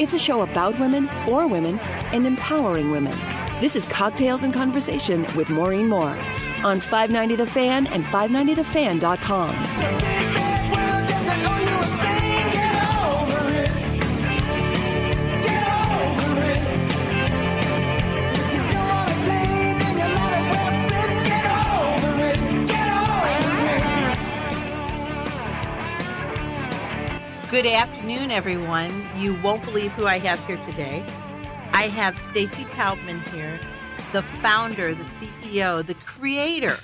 It's a show about women, for women, and empowering women. This is Cocktails and Conversation with Maureen Moore on 590 The Fan and 590thefan.com. Good afternoon, everyone. You won't believe who I have here today. I have Stacey Taubman here, the founder, the CEO, the creator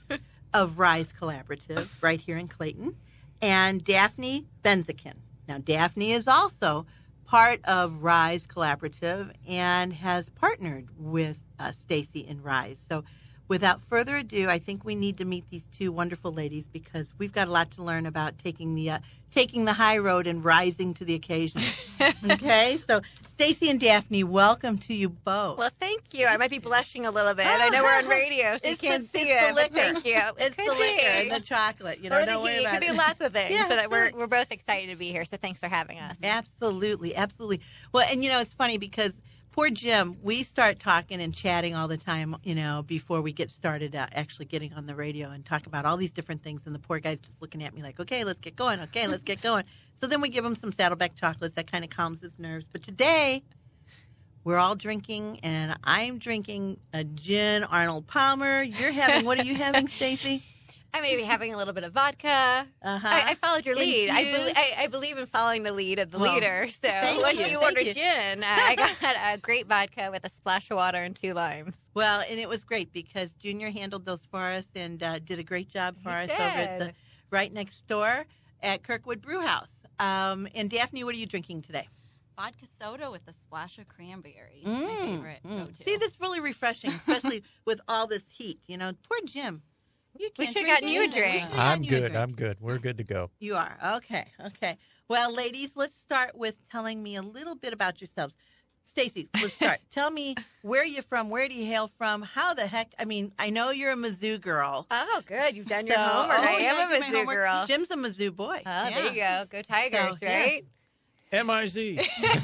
of Rise Collaborative right here in Clayton, and Daphne Benzikin. Now, Daphne is also part of Rise Collaborative and has partnered with Stacey in Rise. So without further ado, I think we need to meet these two wonderful ladies because we've got a lot to learn about taking the high road and rising to the occasion. Okay, so Stacey and Daphne, welcome to you both. Well, thank you. I might be blushing a little bit. I know we're on radio, so you can't see it. Liquor. Thank you. It's the liquor and the chocolate. You know, don't worry about it. It could be lots of things. Yeah, but we're both excited to be here, so thanks for having us. Absolutely, absolutely. Well, and you know, it's funny because poor Jim, we start talking and chatting all the time, you know, before we get started actually getting on the radio and talk about all these different things. And the poor guy's just looking at me like, okay, let's get going. Okay, let's get going. So then we give him some Saddleback chocolates. That kind of calms his nerves. But today, we're all drinking, and I'm drinking a gin Arnold Palmer. You're having, what are you having, Stacey? I may be having a little bit of vodka. I followed your lead. I believe in following the lead of the leader. So once you order gin, I got a great vodka with a splash of water and 2 limes. Well, and it was great because Junior handled those for us and did a great job for us over at the right next door at Kirkwood Brew House. And Daphne, what are you drinking today? Vodka soda with a splash of cranberry. My favorite go-to. See, this is really refreshing, especially with all this heat. You know, poor Jim. We should have gotten you a drink. I'm good. We're good to go. You are? Okay. Well, ladies, let's start with telling me a little bit about yourselves. Stacey, let's start. Tell me where you're from. Where do you hail from? How the heck? I mean, I know you're a Mizzou girl. Oh, good. You've done your homework. I am a Mizzou girl. Jim's a Mizzou boy. Oh, there you go. Go Tigers, right? Yes. M-I-Z.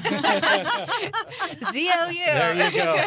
Z-O-U. There you go.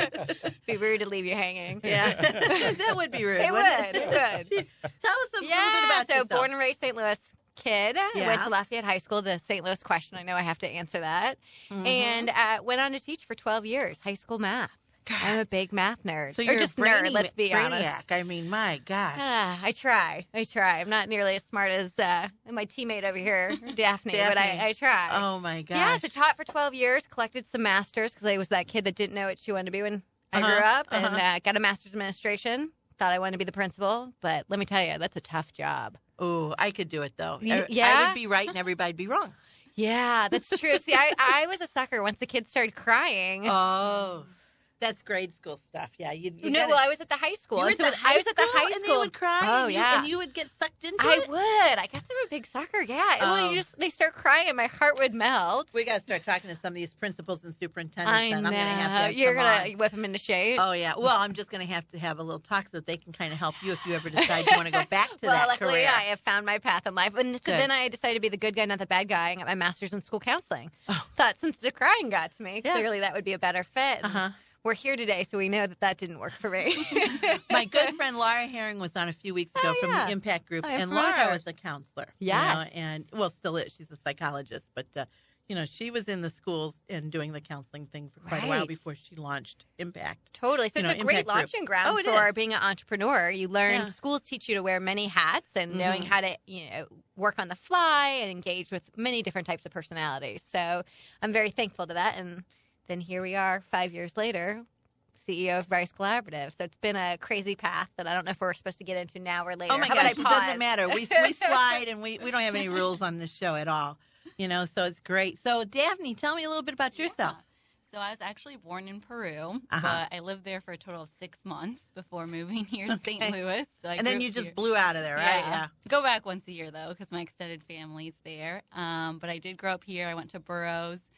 Be rude to leave you hanging. Yeah. That would be rude. It would. Tell us a little bit about yourself. So born and raised St. Louis kid. Yeah. Went to Lafayette High School. The St. Louis question, I know I have to answer that. Mm-hmm. And went on to teach for 12 years, high school math. God. I'm a big math nerd. So you're just a nerd, let's be honest. I mean, my gosh. I try. I'm not nearly as smart as my teammate over here, Daphne, but I try. Oh, my gosh. Yeah, so taught for 12 years, collected some masters because I was that kid that didn't know what she wanted to be when I grew up, and got a master's in administration. Thought I wanted to be the principal, but let me tell you, that's a tough job. Oh, I could do it, though. Yeah? I would be right and everybody'd be wrong. Yeah, that's true. See, I was a sucker once the kids started crying. Oh. That's grade school stuff. Yeah, well, I was at the high school. I was at the high school, and they would cry. Oh, yeah, and you would get sucked into it. it. I would. I guess I'm a big sucker. Yeah. Well, they start crying, my heart would melt. We got to start talking to some of these principals and superintendents. I know. And I'm going to have to. You're going to whip them into shape. Oh yeah. Well, I'm just going to have a little talk so that they can kind of help you if you ever decide you want to go back to that luckily, career. I have found my path in life, and so then I decided to be the good guy, not the bad guy, and got my master's in school counseling. Thought since the crying got to me, clearly that would be a better fit. We're here today, so we know that didn't work for me. My good friend Laura Herring was on a few weeks ago from the Impact Group, and Laura was a counselor. Yeah. You know, and, well, still is. She's a psychologist, but, you know, she was in the schools and doing the counseling thing for quite a while before she launched Impact. Totally. So it's a great launching ground for being an entrepreneur. You learn, schools teach you to wear many hats and knowing how to, work on the fly and engage with many different types of personalities. So I'm very thankful to that. And then here we are 5 years later, CEO of Rise Collaborative. So it's been a crazy path that I don't know if we're supposed to get into now or later. Oh, my gosh, it doesn't matter. We slide, and we don't have any rules on this show at all. You know, so it's great. So, Daphne, tell me a little bit about yourself. So I was actually born in Peru, but I lived there for a total of 6 months before moving here to St. Louis. So and then you just blew out of there, right? Yeah. Go back once a year, though, because my extended family's there. But I did grow up here. I went to Burroughs.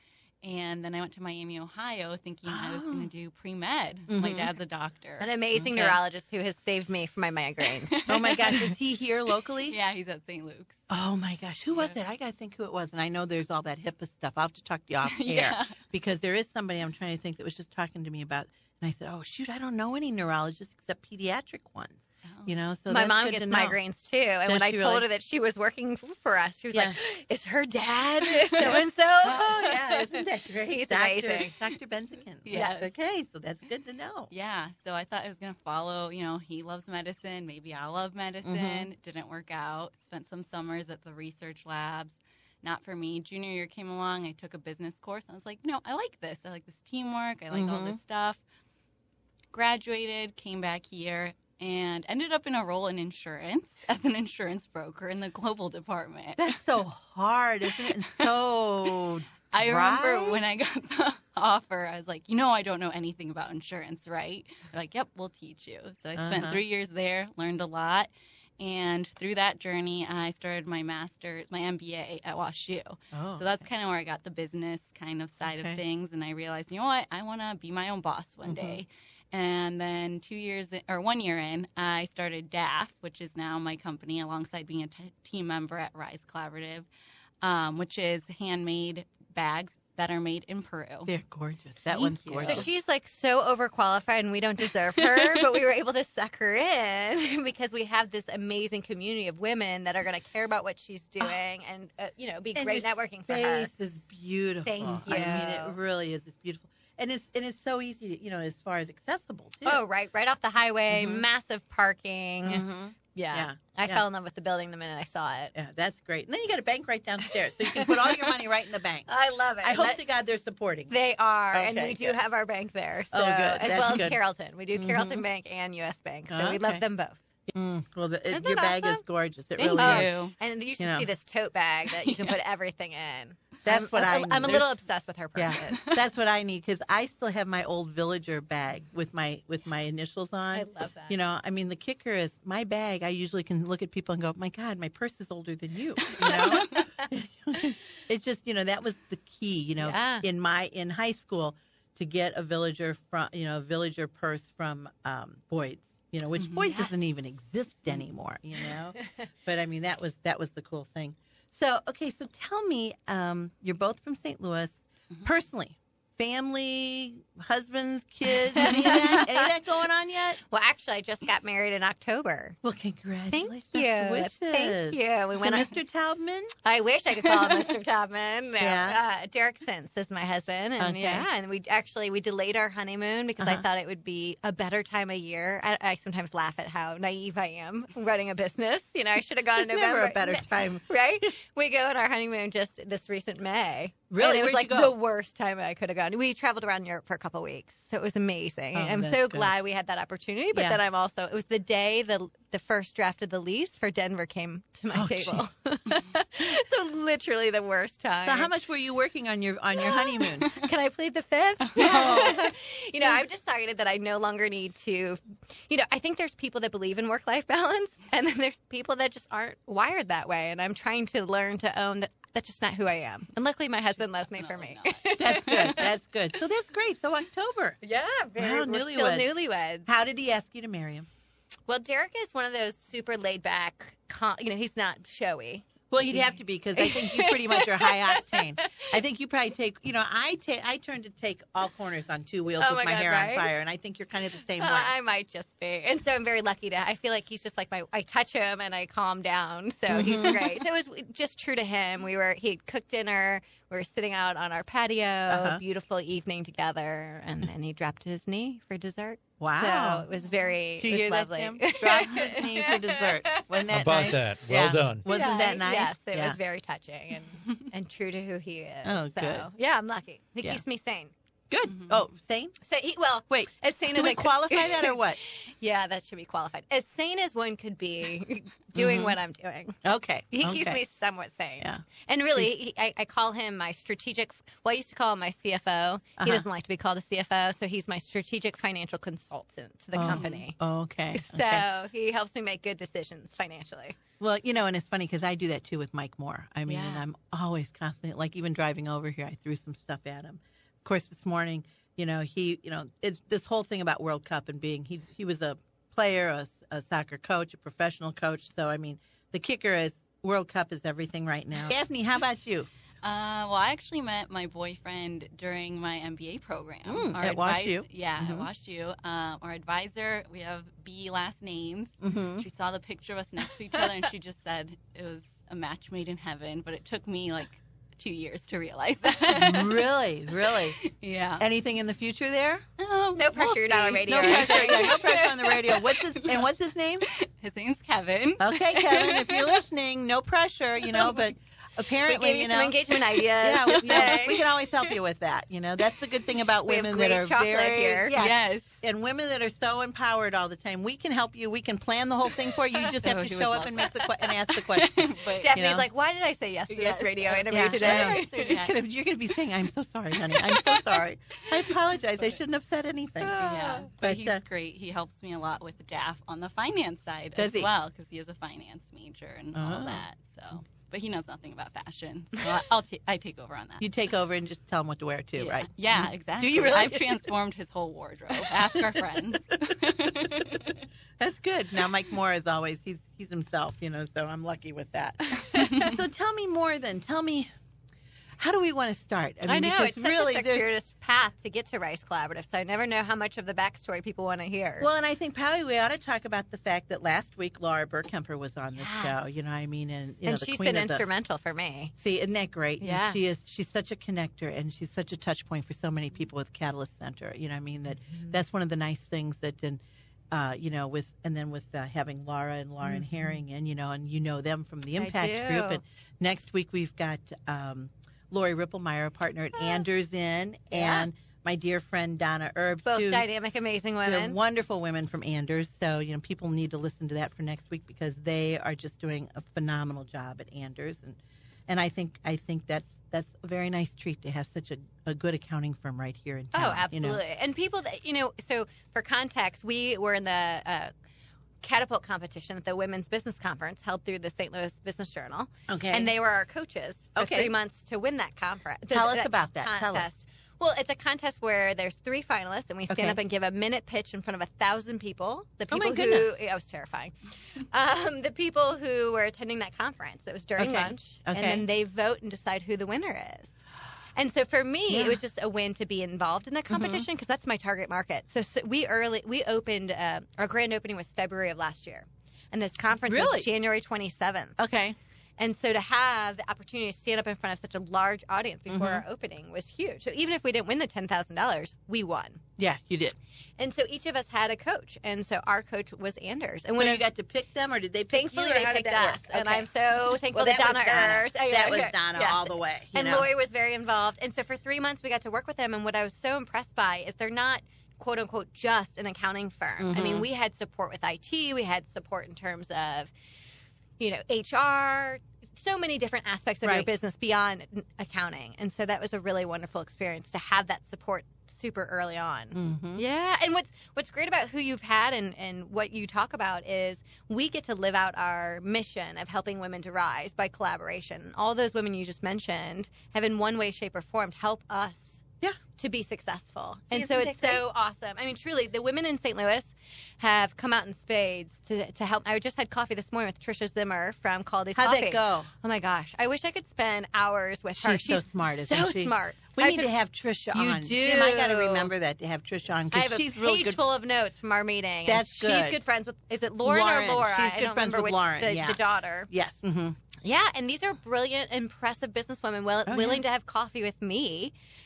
And then I went to Miami, Ohio, thinking I was going to do pre-med. My dad's a doctor. An amazing neurologist who has saved me from my migraine. Oh, my gosh. Is he here locally? Yeah, he's at St. Luke's. Oh, my gosh. Who was it? I got to think who it was. And I know there's all that HIPAA stuff. I'll have to talk to you off air. Because there is somebody I'm trying to think that was just talking to me about. And I said, oh, shoot, I don't know any neurologists except pediatric ones. You know, so my mom gets migraines too, and when I told her that she was working for us, she was like, "Is her dad so and so?" Oh yeah, isn't that great? He's amazing, Dr. Benzikin. Yeah. Okay, so that's good to know. Yeah, so I thought I was going to follow. You know, he loves medicine. Maybe I'll love medicine. Didn't work out. Spent some summers at the research labs. Not for me. Junior year came along. I took a business course. I was like, no, I like this. I like this teamwork. I like all this stuff. Graduated, came back here. And ended up in a role in insurance as an insurance broker in the global department. That's so hard, isn't it? And so I remember when I got the offer, I was like, you know, I don't know anything about insurance, right? They're like, yep, we'll teach you. So I spent 3 years there, learned a lot. And through that journey, I started my master's, my MBA at WashU. So that's kind of where I got the business kind of side of things. And I realized, you know what, I want to be my own boss one day. And then 1 year in, I started DAF, which is now my company, alongside being a team member at Rise Collaborative, which is handmade bags that are made in Peru. They're gorgeous. That one's gorgeous. So she's like so overqualified, and we don't deserve her, but we were able to suck her in because we have this amazing community of women that are going to care about what she's doing and be great networking for her. This is beautiful. Thank you. I mean, it really is. It's beautiful. And it's so easy, as far as accessible, too. Oh, right off the highway, massive parking. Yeah. I fell in love with the building the minute I saw it. Yeah, that's great. And then you got a bank right downstairs, so you can put all your money right in the bank. I love it. I hope to God they're supporting. They are, okay, and we do have our bank there. So, good. as That's well good. as Carrollton. We do Carrollton Bank and U.S. Bank, so we love them both. Well, Isn't your that bag awesome? is gorgeous. It Thank really you. is. And you should see this tote bag that you can put everything in. That's what I need. I'm a little obsessed with her purses. Yeah, that's what I need because I still have my old Villager bag with my initials on. I love that. I mean, the kicker is my bag. I usually can look at people and go, "My God, my purse is older than you." It's just that was the key. In high school to get a Villager Villager purse from Boyd's. Which Boyd's doesn't even exist anymore. But I mean, that was the cool thing. So, okay, so tell me, you're both from St. Louis. Personally, family, husbands, kids, any of that going on yet? Well, actually, I just got married in October. Well, congratulations. Thank you. Best wishes. Thank you. We went Mr. Taubman? I wish I could call him Mr. Taubman. No. Yeah. Derek Sins is my husband. And and we delayed our honeymoon because I thought it would be a better time of year. I sometimes laugh at how naive I am running a business. I should have gone in November. Never a better time. Right? We go on our honeymoon just this recent May. Really? And it was Where'd like you go? the worst time I could have gone. We traveled around Europe for a couple of weeks, so it was amazing. I'm so glad we had that opportunity. But then it was the day the first draft of the lease for Denver came to my table. So literally the worst time. So how much were you working on your honeymoon? Can I plead the fifth? I've decided that I no longer need to. I think there's people that believe in work-life balance, and then there's people that just aren't wired that way. And I'm trying to learn to own that. That's just not who I am. And luckily, my husband loves me for me. That's good. That's good. So that's great. So October. Yeah, we're still newlyweds. How did he ask you to marry him? Well, Derek is one of those super laid back. He's not showy. Well, you'd have to be because I think you pretty much are high octane. I think you probably take. I turn to take all corners on two wheels with my hair on fire, and I think you're kind of the same way. I might just be, and so I'm very lucky I feel like he's just like I touch him and I calm down, so he's great. So it was just true to him. He cooked dinner. We were sitting out on our patio, beautiful evening together, and then he dropped to his knee for dessert. Wow. So it was very lovely. That, Tim? Dropped his knee for dessert. Wasn't that How about nice? that? Well done. Wasn't that nice? Yes, it was very touching and true to who he is. Oh, so, good. yeah, I'm lucky. He keeps me sane. Good. Mhm. Oh, sane? So Wait, as sane do as we I could- qualify that or what? Yeah, that should be qualified. As sane as one could be doing what I'm doing. Okay. He keeps me somewhat sane. Yeah. And really, I call him my strategic, well, I used to call him my CFO. He doesn't like to be called a CFO, so he's my strategic financial consultant to the company. Oh, okay. So he helps me make good decisions financially. Well, and it's funny because I do that too with Mike Moore. I mean, and I'm always constantly, like even driving over here, I threw some stuff at him. Of course, this morning, it's this whole thing about World Cup and being, he was a player, a soccer coach, a professional coach. So, I mean, the kicker is World Cup is everything right now. Daphne, how about you? Well, I actually met my boyfriend during my MBA program. At WashU? Yeah, at WashU. Our advisor, we have B last names. Mm-hmm. She saw the picture of us next to each other, and she just said it was a match made in heaven, but it took me like 2 years to realize that. Really? Yeah. Anything in the future there? No pressure, you're not on radio. No pressure. Yeah, no pressure on the radio. What's his name? His name's Kevin. Okay, Kevin, if you're listening, no pressure, but apparently, We gave you some engagement ideas. Yeah, we can always help you with that. That's the good thing about We have women great that are chocolate very here. Yes. and women that are so empowered all the time. We can help you. We can plan the whole thing for you. You just have to she show would up love and and ask the question. But Daphne's like, why did I say yes to this radio interview Yeah, today? I know. You're going to be saying, "I'm so sorry, honey. I'm so sorry. I apologize. I shouldn't have said anything." Yeah, But, but he's great. He helps me a lot with DAF on the finance side Does as he? well because he is a finance major and all Oh. that. So, but he knows nothing about fashion, so I take over on that. You take over and just tell them what to wear too, yeah. right? Yeah, exactly. Do you really? I've transformed his whole wardrobe. Ask our friends. That's good. Now, Mike Moore, as always, he's himself, so I'm lucky with that. So tell me more then. Tell me, how do we want to start? I know, because it's such really, a circuitous path to get to Rice Collaborative, so I never know how much of the backstory people want to hear. Well, and I think probably we ought to talk about the fact that last week Laura Burkemper was on the show, and and the she's queen been of the- instrumental for me. See, isn't that great? Yeah. And she's such a connector, and she's such a touch point for so many people with Catalyst Center. That's one of the nice things that, with having Laura and Lauren Herring, and them from the Impact do. Group. And next week we've got Lori Ripplemeyer, a partner at Anders Inn, and my dear friend Donna Erbs. Both who- dynamic, amazing They're women. wonderful women from Anders. So, people need to listen to that for next week because they are just doing a phenomenal job at Anders. And I think that's a very nice treat to have such a good accounting firm right here in town. Oh, absolutely. And people that, so for context, we were in the catapult competition at the Women's Business Conference held through the St. Louis Business Journal. Okay. And they were our coaches for Okay. 3 months to win that conference. Tell us about that. Tell us. Contest. Well, it's a contest where there's 3 finalists, and we stand Okay. up and give a minute pitch in front of 1,000 people. The Oh, people my goodness. it was terrifying. The people who were attending that conference. It was during Okay. lunch, and Okay. then they vote and decide who the winner is. And so for me, it was just a win to be involved in the competition because that's my target market. So we opened our grand opening was February of last year, and this conference Really? was January 27th. Okay. And so to have the opportunity to stand up in front of such a large audience before our opening was huge. So even if we didn't win the $10,000, we won. Yeah, you did. And so each of us had a coach, and so our coach was Anders. And So you got to pick them, or did they pick thankfully you, or they how did picked that us, work? and Okay. I'm so thankful Well, to Donna was Donna. Ers. That was Donna all the way. And Lori was very involved. And so for 3 months, we got to work with them. And what I was so impressed by is they're not, quote unquote, just an accounting firm. I mean, we had support with IT. We had support in terms of, HR, so many different aspects of your Right. business beyond accounting. And so that was a really wonderful experience to have that support super early on. Mm-hmm. Yeah. And what's great about who you've had and what you talk about is we get to live out our mission of helping women to rise by collaboration. All those women you just mentioned have in one way, shape, or form helped us to be successful. And so Isn't it's that so awesome. I mean, truly, the women in St. Louis have come out in spades to help. I just had coffee this morning with Tricia Zimmer from Caldi's How'd Coffee. that go? Oh, my gosh. I wish I could spend hours with her. She's so smart, isn't so she? smart. We I need took- to have Trisha You on. do. Jim, I got to remember that, to have Trisha on, I because have she's a real page good. full of notes from our meeting. and That's She's good. good friends with, is it Lauren or Laura? She's I good don't friends remember with which, Lauren, the, yeah. the daughter. Yes. Mm-hmm. Yeah, and these are brilliant, impressive businesswomen willing to have coffee with me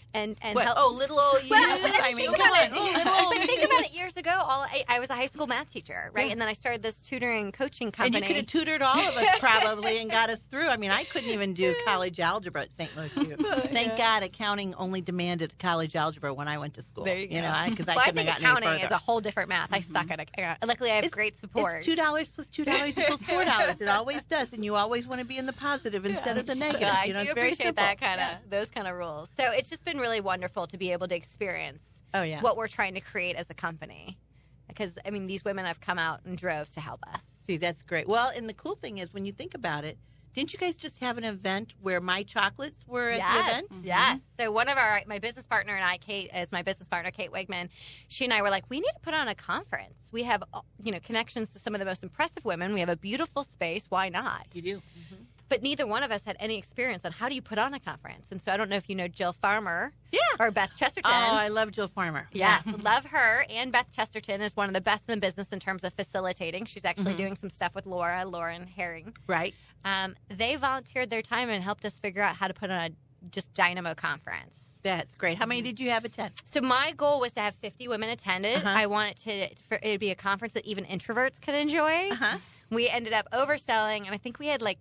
and what? help. Oh, little old you. Well, but I mean, think come about on. it. Oh, little old But think you. about it. Years ago, I was a high school math teacher, right? Yeah. And then I started this tutoring coaching And company. you could have tutored all of us probably and got us through. I mean, I couldn't even do college algebra at St. Louis U. Thank God accounting only demanded college algebra when I went to school. There you go. Because Well, I I couldn't think have gotten any accounting further. is a whole different math. I suck at it. Luckily, I have great support. It's $2 plus $2 equals $4. It always does, and you always want to be in the positive instead of the negative. I You know, do it's very appreciate simple. that those kind of rules. So it's just been really wonderful to be able to experience Oh yeah. what we're trying to create as a company. Because I mean, these women have come out in droves to help us. See, that's great. Well, and the cool thing is when you think about it, didn't you guys just have an event where My Chocolates were at the event? Yes. So one of my business partner and I, Kate, as my business partner, Kate Wigman, she and I were like, we need to put on a conference. We have, connections to some of the most impressive women. We have a beautiful space. Why not? You do. But neither one of us had any experience on how do you put on a conference. And so I don't know if you know Jill Farmer Yeah. or Beth Chesterton. Oh, I love Jill Farmer. Yes, love her. And Beth Chesterton is one of the best in the business in terms of facilitating. She's actually doing some stuff with Lauren Herring. Right. They volunteered their time and helped us figure out how to put on a just dynamo conference. That's great. How many did you have attend? So my goal was to have 50 women attended. Uh-huh. I wanted for it to be a conference that even introverts could enjoy. Uh-huh. We ended up overselling, and I think we had like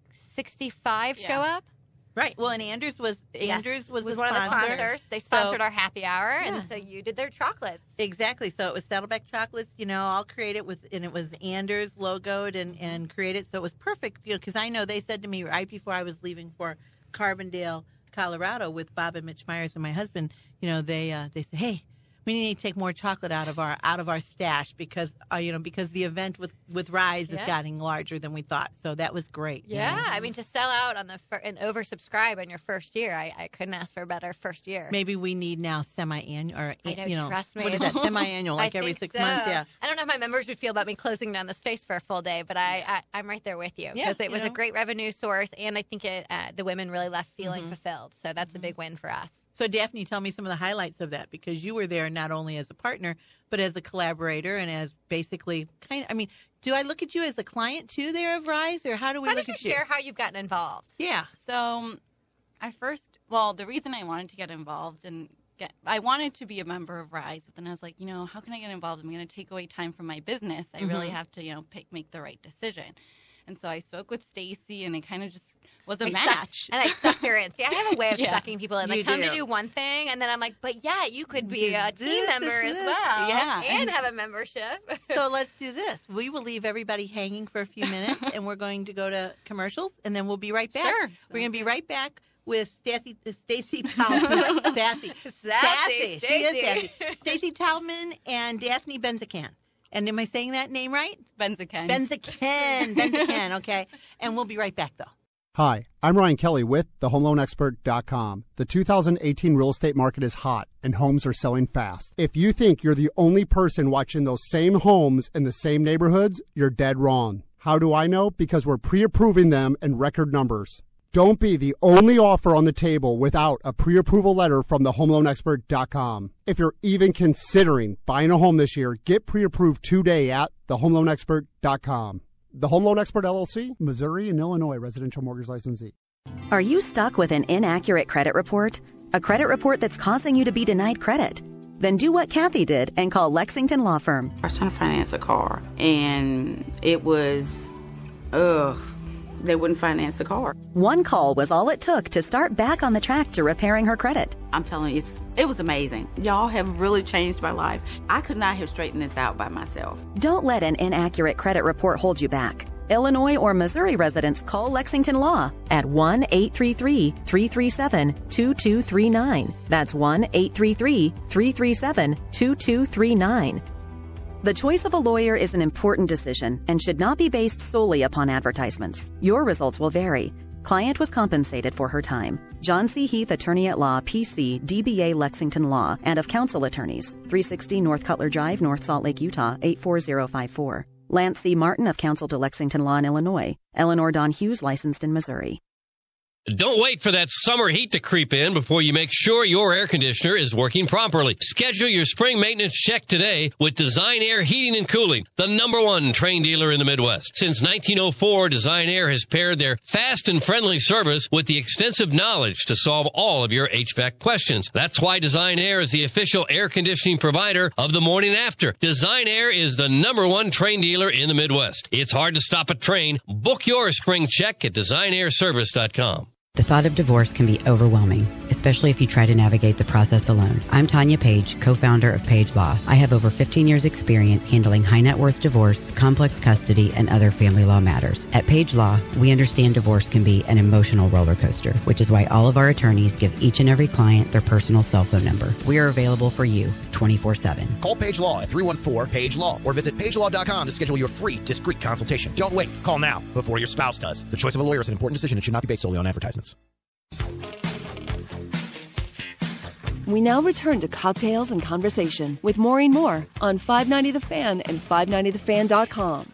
65 show up. Right. Well, and Anders was the one sponsor. of the sponsors. They sponsored So- our happy hour, Yeah. and so you did their chocolates. Exactly. So it was Saddleback Chocolates, all created and it was Anders logoed and created. So it was perfect, because I know they said to me right before I was leaving for Carbondale, Colorado with Bob and Mitch Myers and my husband, they said, hey, we need to take more chocolate out of our stash because the event with Rise is getting larger than we thought. So that was great. Yeah, I mean, to sell out on and oversubscribe in your first year, I couldn't ask for a better first year. Maybe we need now semi-annual, or trust me. what is that, semi-annual, like I every think 6 months? so. Yeah. I don't know how my members would feel about me closing down the space for a full day, but I'm right there with you Yeah, because it was a great revenue source, and I think the women really left feeling fulfilled. So that's a big win for us. So, Daphne, tell me some of the highlights of that, because you were there not only as a partner, but as a collaborator and as basically do I look at you as a client too there of Rise, or how do we look at you? Share how you've gotten involved. Yeah. So the reason I wanted to get involved I wanted to be a member of Rise, but then I was like, how can I get involved? I'm going to take away time from my business. I really have to, make the right decision. And so I spoke with Stacy, and it kind of just was a match. And I sucked her in. See, I have a way of sucking people in. They You come do. to do one thing, and then I'm like, but yeah, you could be a team member as well. Yeah. And have a membership. So let's do this. We will leave everybody hanging for a few minutes, and we're going to go to commercials, and then we'll be right back. Sure. We're going to be right back with Stacy Taubman. Sassy. Sassy. She is sassy. Stacy Taubman and Daphne Benzacan. And am I saying that name right? Benzacan. Benzacan, okay. And we'll be right back, though. Hi, I'm Ryan Kelly with thehomeloanexpert.com. The 2018 real estate market is hot and homes are selling fast. If you think you're the only person watching those same homes in the same neighborhoods, you're dead wrong. How do I know? Because we're pre-approving them in record numbers. Don't be the only offer on the table without a pre-approval letter from thehomeloanexpert.com. If you're even considering buying a home this year, get pre-approved today at thehomeloanexpert.com. The Home Loan Expert LLC, Missouri and Illinois residential mortgage licensee. Are you stuck with an inaccurate credit report? A credit report that's causing you to be denied credit? Then do what Kathy did and call Lexington Law Firm. I was trying to finance a car, and it was, they wouldn't finance the car. One call was all it took to start back on the track to repairing her credit. I'm telling you, it was amazing. Y'all have really changed my life. I could not have straightened this out by myself. Don't let an inaccurate credit report hold you back. Illinois or Missouri residents call Lexington Law at 1-833-337-2239. That's 1-833-337-2239. The choice of a lawyer is an important decision and should not be based solely upon advertisements. Your results will vary. Client was compensated for her time. John C. Heath, Attorney at Law, PC, DBA Lexington Law, and of Counsel Attorneys, 360 North Cutler Drive, North Salt Lake, Utah, 84054. Lance C. Martin of Counsel to Lexington Law in Illinois. Eleanor Don Hughes, licensed in Missouri. Don't wait for that summer heat to creep in before you make sure your air conditioner is working properly. Schedule your spring maintenance check today with Design Air Heating and Cooling, the #1 Trane dealer in the Midwest. Since 1904, Design Air has paired their fast and friendly service with the extensive knowledge to solve all of your HVAC questions. That's why Design Air is the official air conditioning provider of the Morning After. Design Air is the #1 Trane dealer in the Midwest. It's hard to stop a Trane. Book your spring check at designairservice.com. The thought of divorce can be overwhelming, especially if you try to navigate the process alone. I'm Tanya Page, co-founder of Page Law. I have over 15 years experience handling high net worth divorce, complex custody, and other family law matters. At Page Law, we understand divorce can be an emotional roller coaster, which is why all of our attorneys give each and every client their personal cell phone number. We are available for you 24/7. Call Page Law at 314-PAGE-LAW or visit pagelaw.com to schedule your free discreet consultation. Don't wait. Call now before your spouse does. The choice of a lawyer is an important decision and should not be based solely on advertisements. We now return to Cocktails and Conversation with Maureen Moore on 590 The Fan and 590thefan.com.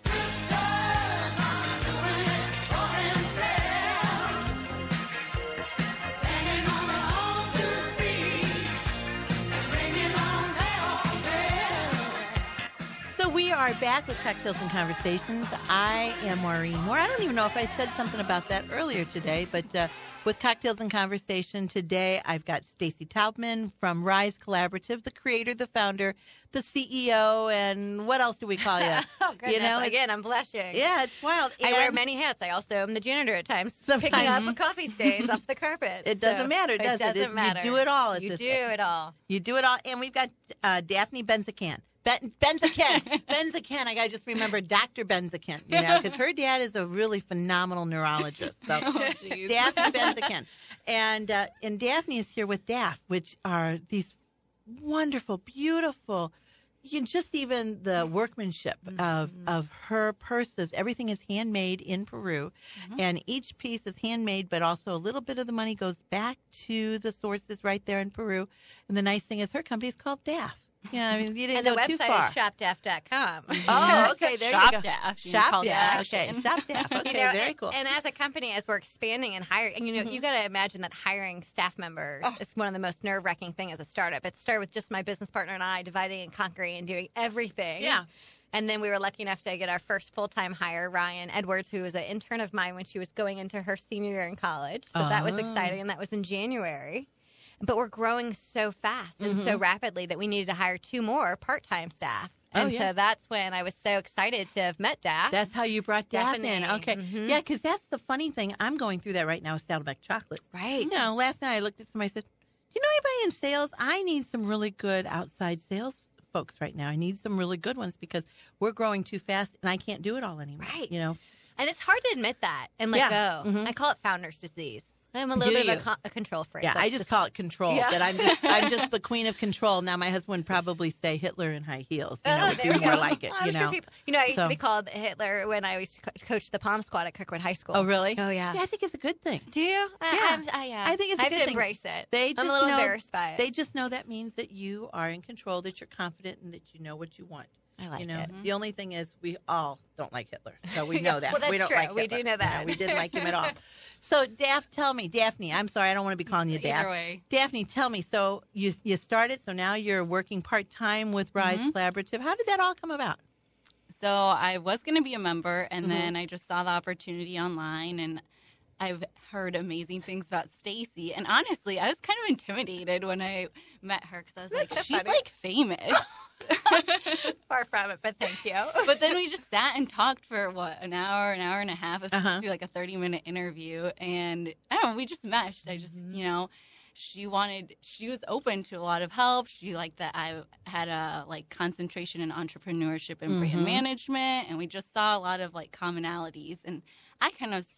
So we are back with Cocktails and Conversations. I am Maureen Moore. I don't even know if I said something about that earlier today, but with Cocktails and Conversation today, I've got Stacy Taubman from Rise Collaborative, the creator, the founder, the CEO, and what else do we call you? Oh, goodness. Again, I'm blushing. Yeah, it's wild. I wear many hats. I also am the janitor at times, picking up coffee stains off the carpet. It doesn't matter, does it? It doesn't matter. You do it all. You do it all. You do it all. And we've got Daphne Benzacan. Benzacan. I got to just remember Dr. Benzacan, because her dad is a really phenomenal neurologist. So, Daphne Benzacan. And Daphne is here with DAF, which are these wonderful, beautiful, just even the workmanship of her purses. Everything is handmade in Peru, and each piece is handmade, but also a little bit of the money goes back to the sources right there in Peru. And the nice thing is her company is called DAF. Yeah, I mean, you didn't go too far. And the website is shopdaff.com. Oh, okay, there you go. ShopDaff. ShopDaff, okay. ShopDaff, okay, very cool. And as a company, as we're expanding and hiring, you got to imagine that hiring staff members is one of the most nerve-wracking things as a startup. It started with just my business partner and I dividing and conquering and doing everything. Yeah. And then we were lucky enough to get our first full-time hire, Ryan Edwards, who was an intern of mine when she was going into her senior year in college. So that was exciting, and that was in January. But we're growing so fast and so rapidly that we needed to hire 2 more part-time staff. And so that's when I was so excited to have met Daff. That's how you brought Daff Definitely. in. Okay. Yeah, because that's the funny thing. I'm going through that right now with Saddleback Chocolates. Right. Last night I looked at somebody and said, you know anybody in sales? I need some really good outside sales folks right now. I need some really good ones because we're growing too fast and I can't do it all anymore. Right. And it's hard to admit that and let go. I call it founder's disease. I'm a little bit of a control freak. Yeah, I just call it control. Yeah. That I'm just the queen of control. Now my husband would probably say Hitler in high heels. Would be more like it. I'm sure people, I used to be called Hitler when I used to coach the Palm Squad at Kirkwood High School. Oh, really? Oh, yeah. Yeah, I think it's a good thing. Do you? Yeah. I think it's a good thing. I have to embrace it. I'm a little embarrassed by it. They just know that means that you are in control, that you're confident, and that you know what you want. I like it. The only thing is we all don't like Hitler. So we know that. Well, that's we don't true. like Hitler. We do know that. We didn't like him at all. So, Daphne, I'm sorry, I don't want to be calling you Daphne. Either way. Daphne, tell me, so you started, so now you're working part-time with Rise Collaborative. How did that all come about? So I was going to be a member, and then I just saw the opportunity online, and I've heard amazing things about Stacy. And honestly, I was kind of intimidated when I met her because I was like, she's like famous. Far from it, but thank you. But then we just sat and talked for, an hour and a half. It was supposed to be like a 30-minute interview. And I don't know, we just meshed. I just, she was open to a lot of help. She liked that I had a concentration in entrepreneurship and brand management. And we just saw a lot of commonalities. And I kind of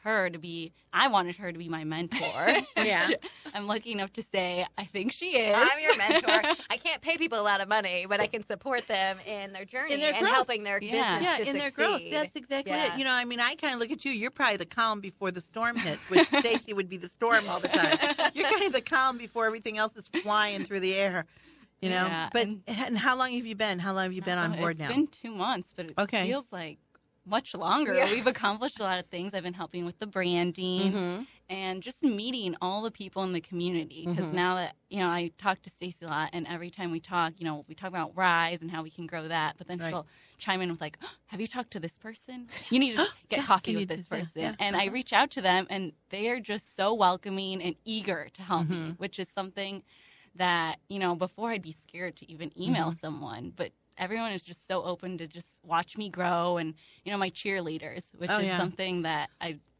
I wanted her to be my mentor. Yeah. I'm lucky enough to say I think she is. I'm your mentor. I can't pay people a lot of money, but I can support them in their journey and helping their business to in their succeed. growth. That's exactly it. I kind of look at you. You're probably the calm before the storm hits, which Stacy would be the storm all the time. You're kind of the calm before everything else is flying through the air. Yeah, and how long have you been? How long have you been on board now? It's been 2 months, but it feels like much longer. Yeah. We've accomplished a lot of things. I've been helping with the branding and just meeting all the people in the community. Because now that, I talk to Stacey a lot, and every time we talk, we talk about Rise and how we can grow that. But then she'll chime in with like, oh, have you talked to this person? You need to get coffee with this person. Yeah. And I reach out to them, and they are just so welcoming and eager to help me, which is something that, before I'd be scared to even email someone. But everyone is just so open to just watch me grow, and, my cheerleaders, which is something that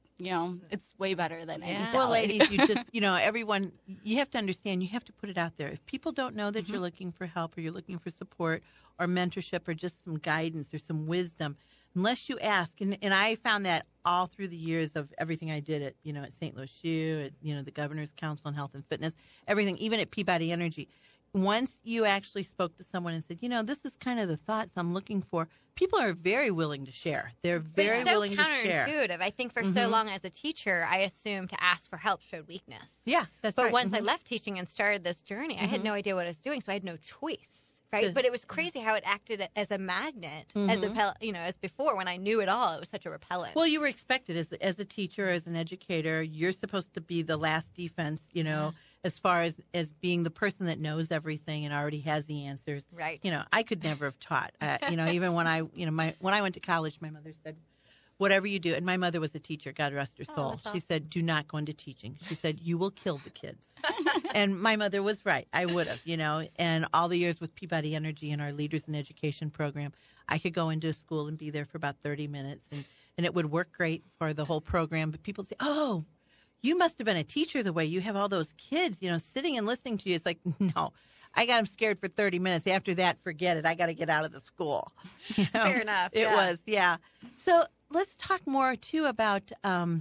it's way better than anything. Well, ladies, you just, everyone, you have to understand, you have to put it out there. If people don't know that you're looking for help, or you're looking for support or mentorship or just some guidance or some wisdom, unless you ask, and I found that all through the years of everything I did at St. Louis U, at, the Governor's Council on Health and Fitness, everything, even at Peabody Energy. Once you actually spoke to someone and said, this is kind of the thoughts I'm looking for, people are very willing to share. They're very willing to share. It's so counterintuitive. I think for so long as a teacher, I assumed to ask for help showed weakness. Yeah, that's right. But once I left teaching and started this journey, I had no idea what I was doing, so I had no choice. Right, but it was crazy how it acted as a magnet, as before when I knew it all. It was such a repellent. Well, you were expected as a teacher, as an educator. You're supposed to be the last defense, as far as being the person that knows everything and already has the answers. Right. I could never have taught. Even when I went to college, my mother said, whatever you do, and my mother was a teacher, God rest her soul. She said, do not go into teaching. She said, you will kill the kids. And my mother was right. I would have, and all the years with Peabody Energy and our Leaders in Education program, I could go into a school and be there for about 30 minutes, and it would work great for the whole program. But people would say, oh, you must have been a teacher the way you have all those kids, sitting and listening to you. It's like, no, I got them scared for 30 minutes. After that, forget it. I got to get out of the school. Fair enough. It was, yeah. So let's talk more, too, about, I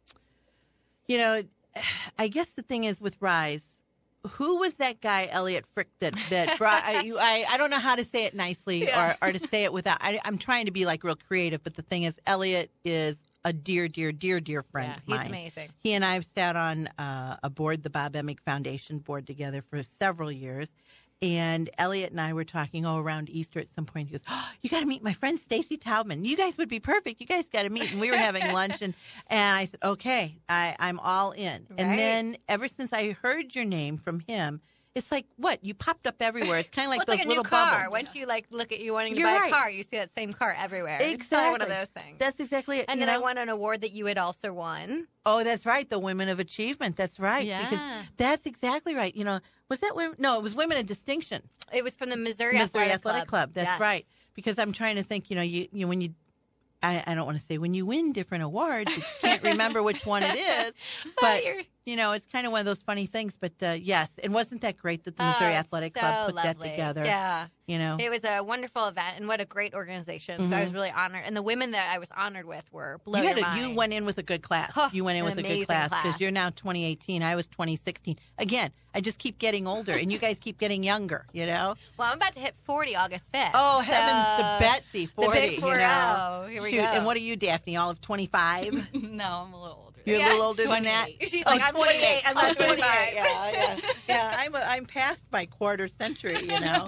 guess the thing is with Rise, who was that guy, Elliot Frick, that brought, I don't know how to say it nicely or to say it without, I'm trying to be like real creative, but the thing is, Elliot is a dear, dear, dear, dear friend of mine. He's amazing. He and I have sat on a board, the Bob Emig Foundation board, together for several years. And Elliot and I were talking around Easter at some point. He goes, oh, you got to meet my friend Stacey Taubman. You guys would be perfect. You guys got to meet. And we were having lunch. And I said, okay, I'm all in. Right. And then ever since I heard your name from him, it's like, what? You popped up everywhere. It's kind of like those like a little new car. bubbles. Once you look at you wanting to buy a car, you see that same car everywhere. Exactly. It's probably one of those things. That's exactly it. And then I won an award that you had also won. Oh, that's right. The Women of Achievement. That's right. Yeah. Because that's exactly right. Was that women? No, it was Women of Distinction. It was from the Missouri Athletic Club. That's right. Because I'm trying to think, you when you, I don't want to say when you win different awards, you can't remember which one it is. But, it's kind of one of those funny things. But, yes. And wasn't that great that the Missouri Athletic Club put that together? Yeah. It was a wonderful event, and what a great organization. So I was really honored. And the women that I was honored with were blown your mind. You went in with a good class. You went in with a good class because you're now 2018. I was 2016. Again, I just keep getting older, and you guys keep getting younger, Well, I'm about to hit 40 August 5th. Oh, heavens to Betsy, 40. The big 40. Here we go. And what are you, Daphne, all of 25? No, I'm a little older. You're a little older than that? She's like, I'm 28. I'm 25. Yeah, I'm past my quarter century,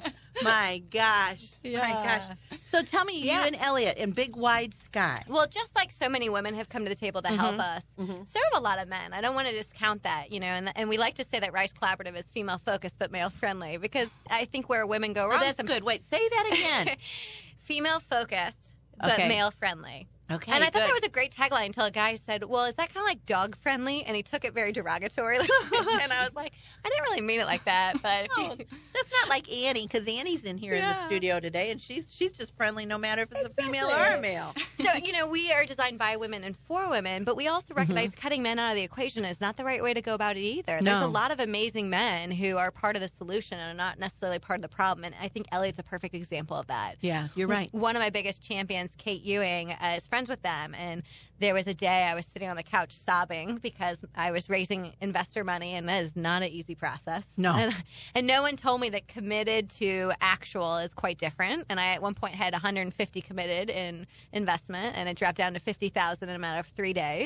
My gosh. Yeah. My gosh. So tell me, you and Elliot in Big Wide Sky. Well, just like so many women have come to the table to help us, so have a lot of men. I don't want to discount that, and we like to say that Rise Collaborative is female-focused but male-friendly because I think where women go wrong... Oh, that's good. Wait, say that again. Female-focused but male-friendly. Okay, and I thought that was a great tagline until a guy said, well, is that kind of like dog friendly? And he took it very derogatory. And I was like, I didn't really mean it like that. But that's not like Annie, because Annie's in here in the studio today, and she's just friendly no matter if it's a female or a male. So, we are designed by women and for women, but we also recognize cutting men out of the equation is not the right way to go about it either. No. There's a lot of amazing men who are part of the solution and are not necessarily part of the problem. And I think Elliot's a perfect example of that. Yeah, you're right. One of my biggest champions, Kate Ewing, is friends with them. And there was a day I was sitting on the couch sobbing because I was raising investor money, and that is not an easy process. No. And no one told me that committed to actual is quite different. And I, at one point, had 150 committed in investment, and it dropped down to 50,000 in a matter of 3 days.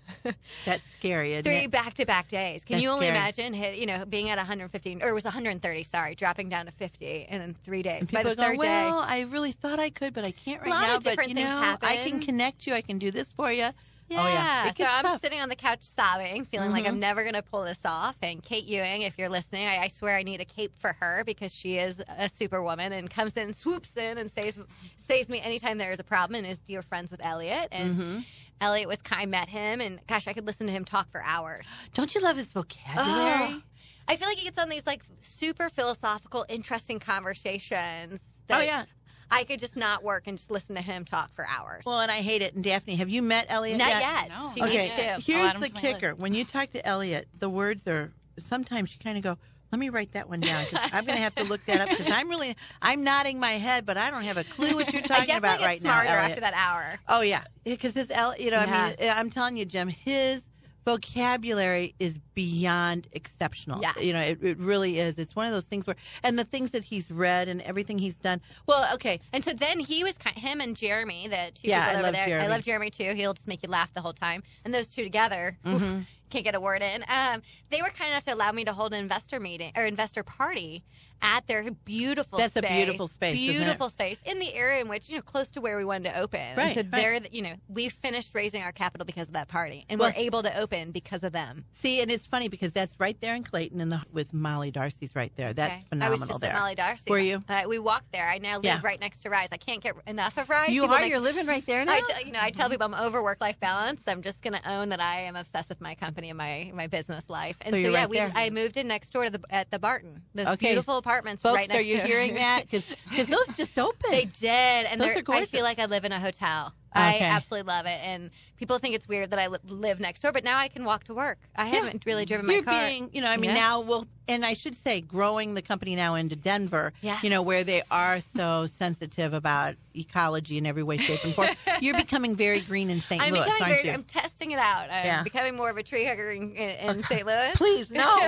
That's scary, isn't 3 it? back-to-back days. Can That's you only scary. imagine, being at 150, or it was 130, sorry, dropping down to 50 in 3 days. And By people the are third going, day. well, I really thought I could, but I can't right A lot now. of different but, things happen. I can connect you. I can do this for you. Yeah. Oh, yeah. It So gets I'm tough. sitting on the couch sobbing, feeling like Mhm. I'm never going to pull this off. And Kate Ewing, if you're listening, I swear I need a cape for her because she is a superwoman and comes in, swoops in, and saves me anytime there is a problem and is dear friends with Elliot. And Mhm. Elliot I met him, and gosh, I could listen to him talk for hours. Don't you love his vocabulary? Oh, I feel like he gets on these like super philosophical, interesting conversations. That Oh, yeah. I could just not work and just listen to him talk for hours. Well, and I hate it. And Daphne, have you met Elliot Not yet? yet. No. She Okay, needs to. I'll here's add him the to my kicker. list. When you talk to Elliot, the words are sometimes you kind of go, let me write that one down because I'm going to have to look that up because I'm nodding my head, but I don't have a clue what you're I talking definitely about get right now, smarter Elliot. after that hour. Oh yeah, because I Yeah. mean, I'm telling you, Jim, his vocabulary is beyond exceptional. Yeah. It really is. It's one of those things where, and the things that he's read and everything he's done. Well, okay, And so then he was him and Jeremy, the two Yeah, people I over love there. Jeremy. I love Jeremy too. He'll just make you laugh the whole time. And those two together, oof, can't get a word in. They were kind enough to allow me to hold an investor party at their beautiful That's a space. beautiful space, isn't it? Beautiful space in the area in which, close to where we wanted to open. And Right, so right. they're, we finished raising our capital because of that party. And Well, we're able to open because of them. see, and it's funny because that's right there in Clayton, with Molly Darcy's right there. That's Okay. phenomenal. I was just there. at Molly Darcy. Were you? We walked there. I now live Yeah. right next to Rise. I can't get enough of Rise. You People are. make- You're living right there now. I tell people I'm over work-life balance. I'm just going to own that I am obsessed with my company and my business life. And So you're right there. I moved in next door at the Barton. Those Okay. beautiful apartments Folks, right next are you to hearing that? Because those just opened. They did, and Those they're- are gorgeous. I feel like I live in a hotel. I Okay. absolutely love it, and people think it's weird that I live next door, but now I can walk to work. I haven't really driven my You're car. being, Yeah. now and I should say, growing the company now into Denver, Yes. where they are so sensitive about ecology in every way, shape, and form. You're becoming very green in St. I'm Louis, becoming aren't you? I'm testing it out. I'm Yeah. becoming more of a tree hugger in St. Louis. Please, no.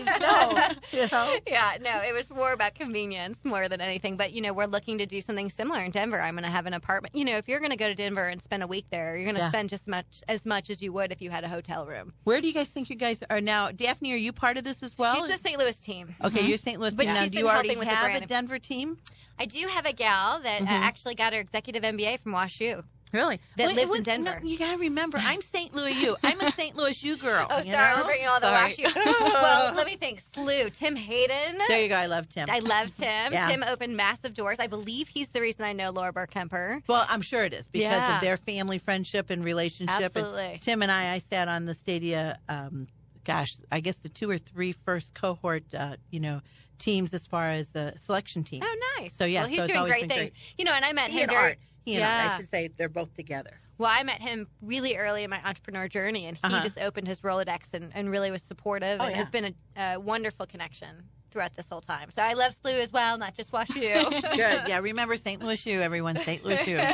Yeah, no, it was more about convenience more than anything. But, we're looking to do something similar in Denver. I'm going to have an apartment. If you're going to go to Denver and spend a week there, you're going to Yeah. spend just as much as you would if you had a hotel room. Where do you guys think you guys are now? Daphne, are you part of this as well? She's the St. Louis team. Okay, you're St. Louis But team now. she's Do been you already helping with the have a brand. Denver team? I do have a gal that actually got her executive MBA from WashU. Really? That lives in Denver. No, you got to remember, I'm St. Louis U. I'm a St. Louis U girl. Oh, you sorry, know? we're bringing all the Sorry. WashU. Well, let me think. SLU, Tim Hayden. There you go. I love Tim. I love Tim. Yeah. Tim opened massive doors. I believe he's the reason I know Laura Burkemper. Well, I'm sure it is because Yeah. of their family friendship and relationship. Absolutely. And Tim and I sat on the Stadia, I guess the 2 or 3 first cohort, teams as far as the selection teams. Oh, nice. So, yeah, well, he's so it's doing always great been things. great. And I met He him and Art. He and Art, Yeah. I should say, they're both together. Well, I met him really early in my entrepreneur journey, and he just opened his Rolodex and really was supportive and has been a wonderful connection throughout this whole time. So I love SLU as well, not just WashU. Good. Yeah, remember St. Louis U, everyone. St. Louis U,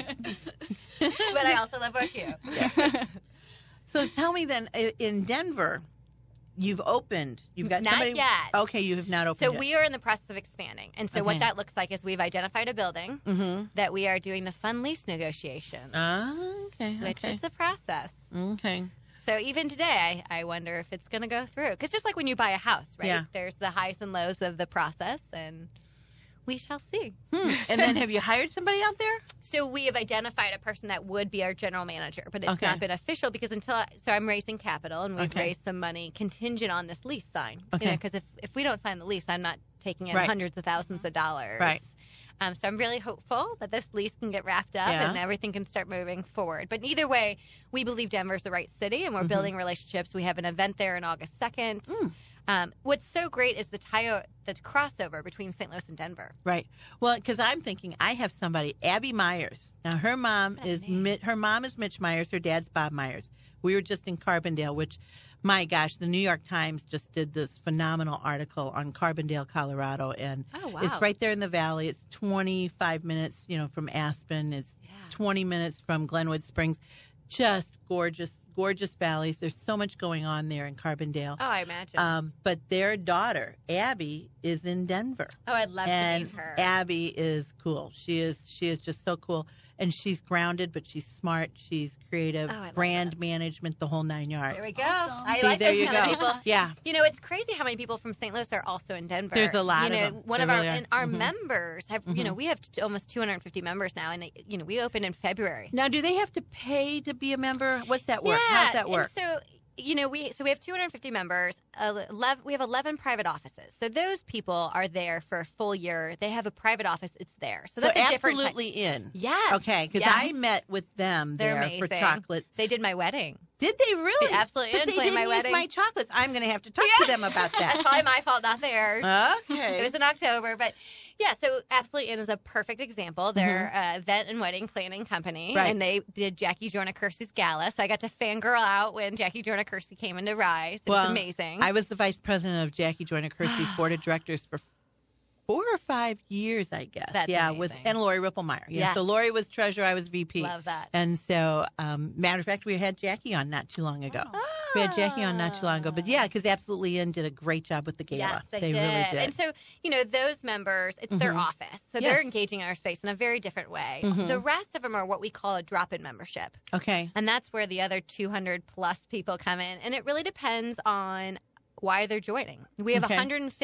But I also love WashU. Yeah. So tell me then, in Denver, you've opened. You've got Not somebody. yet. Okay, you have not opened. So yet. we are in the process of expanding. And so what Okay. that looks like is we've identified a building that we are doing the fund lease negotiations, Okay. which okay. is a process. Okay. So even today, I wonder if it's going to go through. Because just like when you buy a house, right? Yeah. There's the highs and lows of the process, and we shall see. And then have you hired somebody out there? So we have identified a person that would be our general manager, but it's Okay. not been official because so I'm raising capital, and we've Okay. raised some money contingent on this lease sign. Okay. Because if we don't sign the lease, I'm not taking in Right. hundreds of thousands of dollars. Right. So I'm really hopeful that this lease can get wrapped up Yeah. and everything can start moving forward. But either way, we believe Denver's the right city, and we're building relationships. We have an event there on August 2nd. What's so great is the crossover between St. Louis and Denver. Right. Well, because I'm thinking I have somebody, Abby Myers. Now her mom is Mitch Myers. Her dad's Bob Myers. We were just in Carbondale, which, my gosh, the New York Times just did this phenomenal article on Carbondale, Colorado, and Oh, wow. it's right there in the valley. It's 25 minutes, from Aspen. It's 20 minutes from Glenwood Springs. Just gorgeous, gorgeous valleys. There's so much going on there in Carbondale. Oh, I imagine. But their daughter, Abby, is in Denver. Oh, I'd love and to meet her. Abby is cool. She is just so cool. And she's grounded, but she's smart. She's creative, brand management, the whole 9 yards. There we go. Awesome. See, there you go. People. Yeah. You know, it's crazy how many people from St. Louis are also in Denver. There's a lot of them. One there of really our members have, we have almost 250 members now, and we opened in February. Now, do they have to pay to be a member? What's that work? Yeah, How's that work? And so, we have 250 members. We have 11 private offices. So those people are there for a full year. They have a private office. It's there. So that's absolutely in. Yes. Okay, because I met with them there for chocolates. They did my wedding. Did they really? They absolutely but they didn't my use wedding. my chocolates. I'm going to have to talk to them about that. That's probably my fault, not theirs. Okay. It was in October, but yeah. So Absolutely In is a perfect example. They're an event and wedding planning company, and they did Jackie Jorna Kersey's gala. So I got to fangirl out when Jackie Jorna Kersey came into Rise. It was amazing. I was the vice president of Jackie Jorna Kersey's board of directors for 4 or 5 years, I guess. That's amazing. And Lori Ripplemeyer. Yeah. So Lori was treasurer, I was VP. Love that. And so, matter of fact, we had Jackie on not too long ago. We had Jackie on not too long ago. But yeah, because Absolutely In did a great job with the gala. Yes, they really did. And so, those members, it's their office. So they're engaging our space in a very different way. The rest of them are what we call a drop-in membership. Okay. And that's where the other 200 plus people come in. And it really depends on why they're joining. We have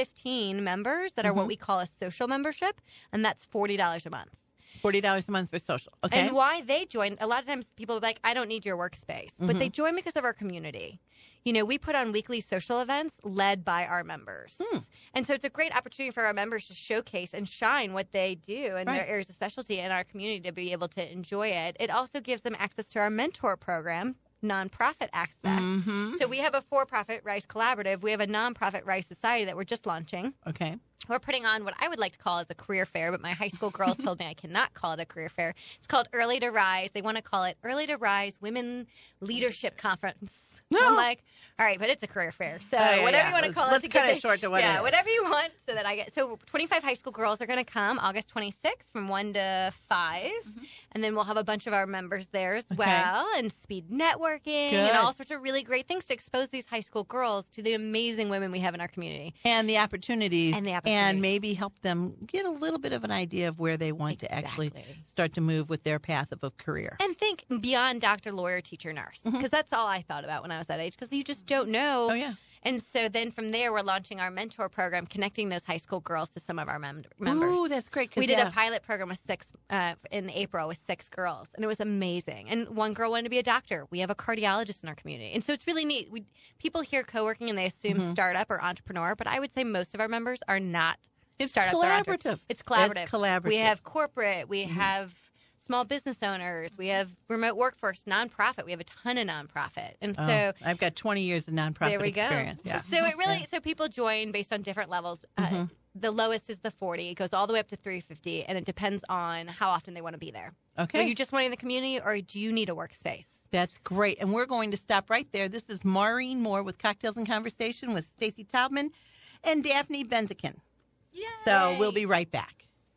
115 members that are what we call a social membership, and that's $40 a month. $40 a month for social. Okay. And why they join, a lot of times people are like, I don't need your workspace. But they join because of our community. We put on weekly social events led by our members. And so it's a great opportunity for our members to showcase and shine what they do in their areas of specialty in our community to be able to enjoy it. It also gives them access to our mentor program, nonprofit aspect. So we have a for-profit Rice Collaborative. We have a nonprofit Rice Society that we're just launching. Okay. We're putting on what I would like to call as a career fair, but my high school girls told me I cannot call it a career fair. It's called Early to Rise. They want to call it Early to Rise Women Leadership Conference. No. I'm like, all right, but it's a career fair. So whatever you want to call it. Let's cut it short to what it is. Whatever you want so that I get. So 25 high school girls are going to come August 26th from 1 to 5. And then we'll have a bunch of our members there as well, and speed networking and all sorts of really great things to expose these high school girls to the amazing women we have in our community. And the opportunities. And maybe help them get a little bit of an idea of where they want to actually start to move with their path of a career. And think beyond doctor, lawyer, teacher, nurse. Because that's all I thought about when I was that age, because you just don't know. Oh, yeah. And so then from there, we're launching our mentor program, connecting those high school girls to some of our members. Ooh, that's great. We did a pilot program with 6 in April with 6 girls, and it was amazing. And one girl wanted to be a doctor. We have a cardiologist in our community. And so it's really neat. People hear co-working and they assume startup or entrepreneur, but I would say most of our members are not startups. Collaborative. It's collaborative. It's collaborative. We have corporate. We have small business owners. We have remote workforce, nonprofit. We have a ton of nonprofit. And so I've got 20 years of nonprofit experience. Yeah. So it really so people join based on different levels. The lowest is the 40. It goes all the way up to 350, and it depends on how often they want to be there. Okay. Are you just wanting in the community, or do you need a workspace? That's great. And we're going to stop right there. This is Maureen Moore with Cocktails and Conversation with Stacey Taubman and Daphne Benzikin. Yay. So we'll be right back.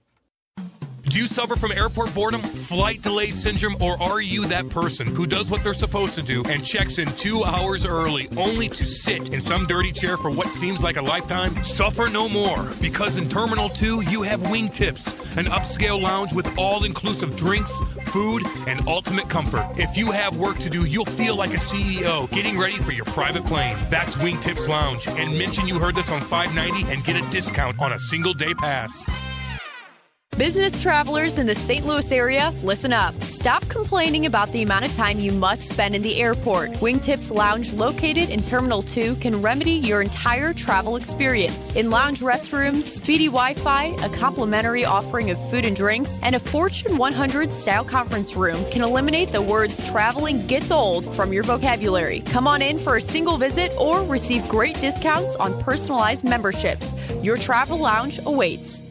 Do you suffer from airport boredom, flight delay syndrome, or are you that person who does what they're supposed to do and checks in 2 hours early only to sit in some dirty chair for what seems like a lifetime? Suffer no more, because in Terminal 2 you have Wingtips, an upscale lounge with all-inclusive drinks, food, and ultimate comfort. If you have work to do, you'll feel like a CEO getting ready for your private plane. That's Wingtips Lounge, and mention you heard this on 590 and get a discount on a single-day pass. Business travelers in the St. Louis area, listen up. Stop complaining about the amount of time you must spend in the airport. Wingtips Lounge, located in Terminal 2, can remedy your entire travel experience. In lounge restrooms, speedy Wi-Fi, a complimentary offering of food and drinks, and a Fortune 100 style conference room can eliminate the words traveling gets old from your vocabulary. Come on in for a single visit or receive great discounts on personalized memberships. Your travel lounge awaits.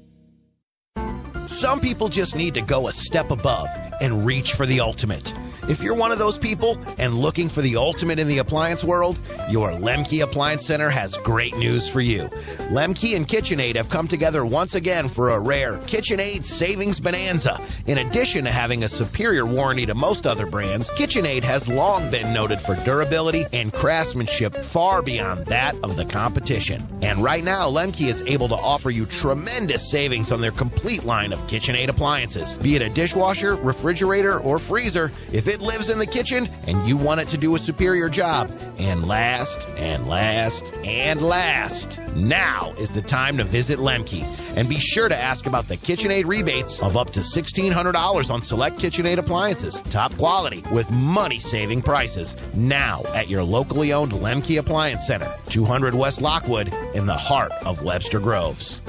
Some people just need to go a step above and reach for the ultimate. If you're one of those people and looking for the ultimate in the appliance world, your Lemke Appliance Center has great news for you. Lemke and KitchenAid have come together once again for a rare KitchenAid savings bonanza. In addition to having a superior warranty to most other brands, KitchenAid has long been noted for durability and craftsmanship far beyond that of the competition. And right now, Lemke is able to offer you tremendous savings on their complete line of KitchenAid appliances. Be it a dishwasher, refrigerator, or freezer, if it lives in the kitchen and you want it to do a superior job and last and last and last, now is the time to visit Lemke. And be sure to ask about the KitchenAid rebates of up to $1,600 on select KitchenAid appliances. Top quality with money-saving prices. Now at your locally owned Lemke Appliance Center, 200 West Lockwood in the heart of Webster Groves.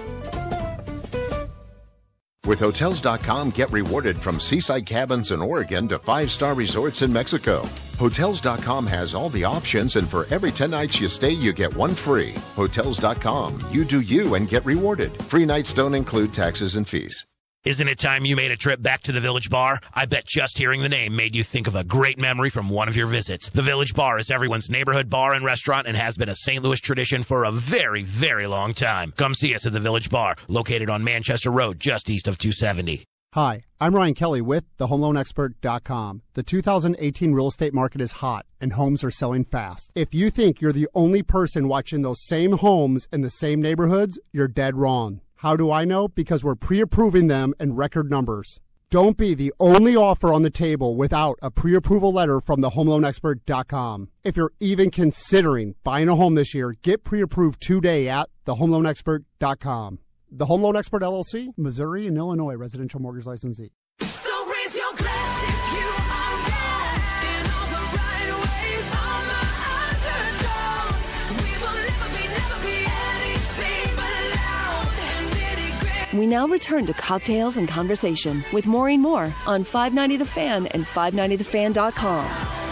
With Hotels.com, get rewarded from seaside cabins in Oregon to 5-star resorts in Mexico. Hotels.com has all the options, and for every 10 nights you stay, you get one free. Hotels.com. You do you and get rewarded. Free nights don't include taxes and fees. Isn't it time you made a trip back to the Village Bar? I bet just hearing the name made you think of a great memory from one of your visits. The Village Bar is everyone's neighborhood bar and restaurant and has been a St. Louis tradition for a very, very long time. Come see us at the Village Bar, located on Manchester Road, just east of 270. Hi, I'm Ryan Kelly with thehomeloanexpert.com. The 2018 real estate market is hot and homes are selling fast. If you think you're the only person watching those same homes in the same neighborhoods, you're dead wrong. How do I know? Because we're pre-approving them in record numbers. Don't be the only offer on the table without a pre-approval letter from thehomeloanexpert.com. If you're even considering buying a home this year, get pre-approved today at thehomeloanexpert.com. The Home Loan Expert LLC, Missouri and Illinois residential mortgage licensee. So raise your glass if you are mad in all the right ways on the underdogs. We will never be anything but loud and nitty-gritty. We now return to Cocktails and Conversation with Maureen Moore on 590 The Fan and 590thefan.com.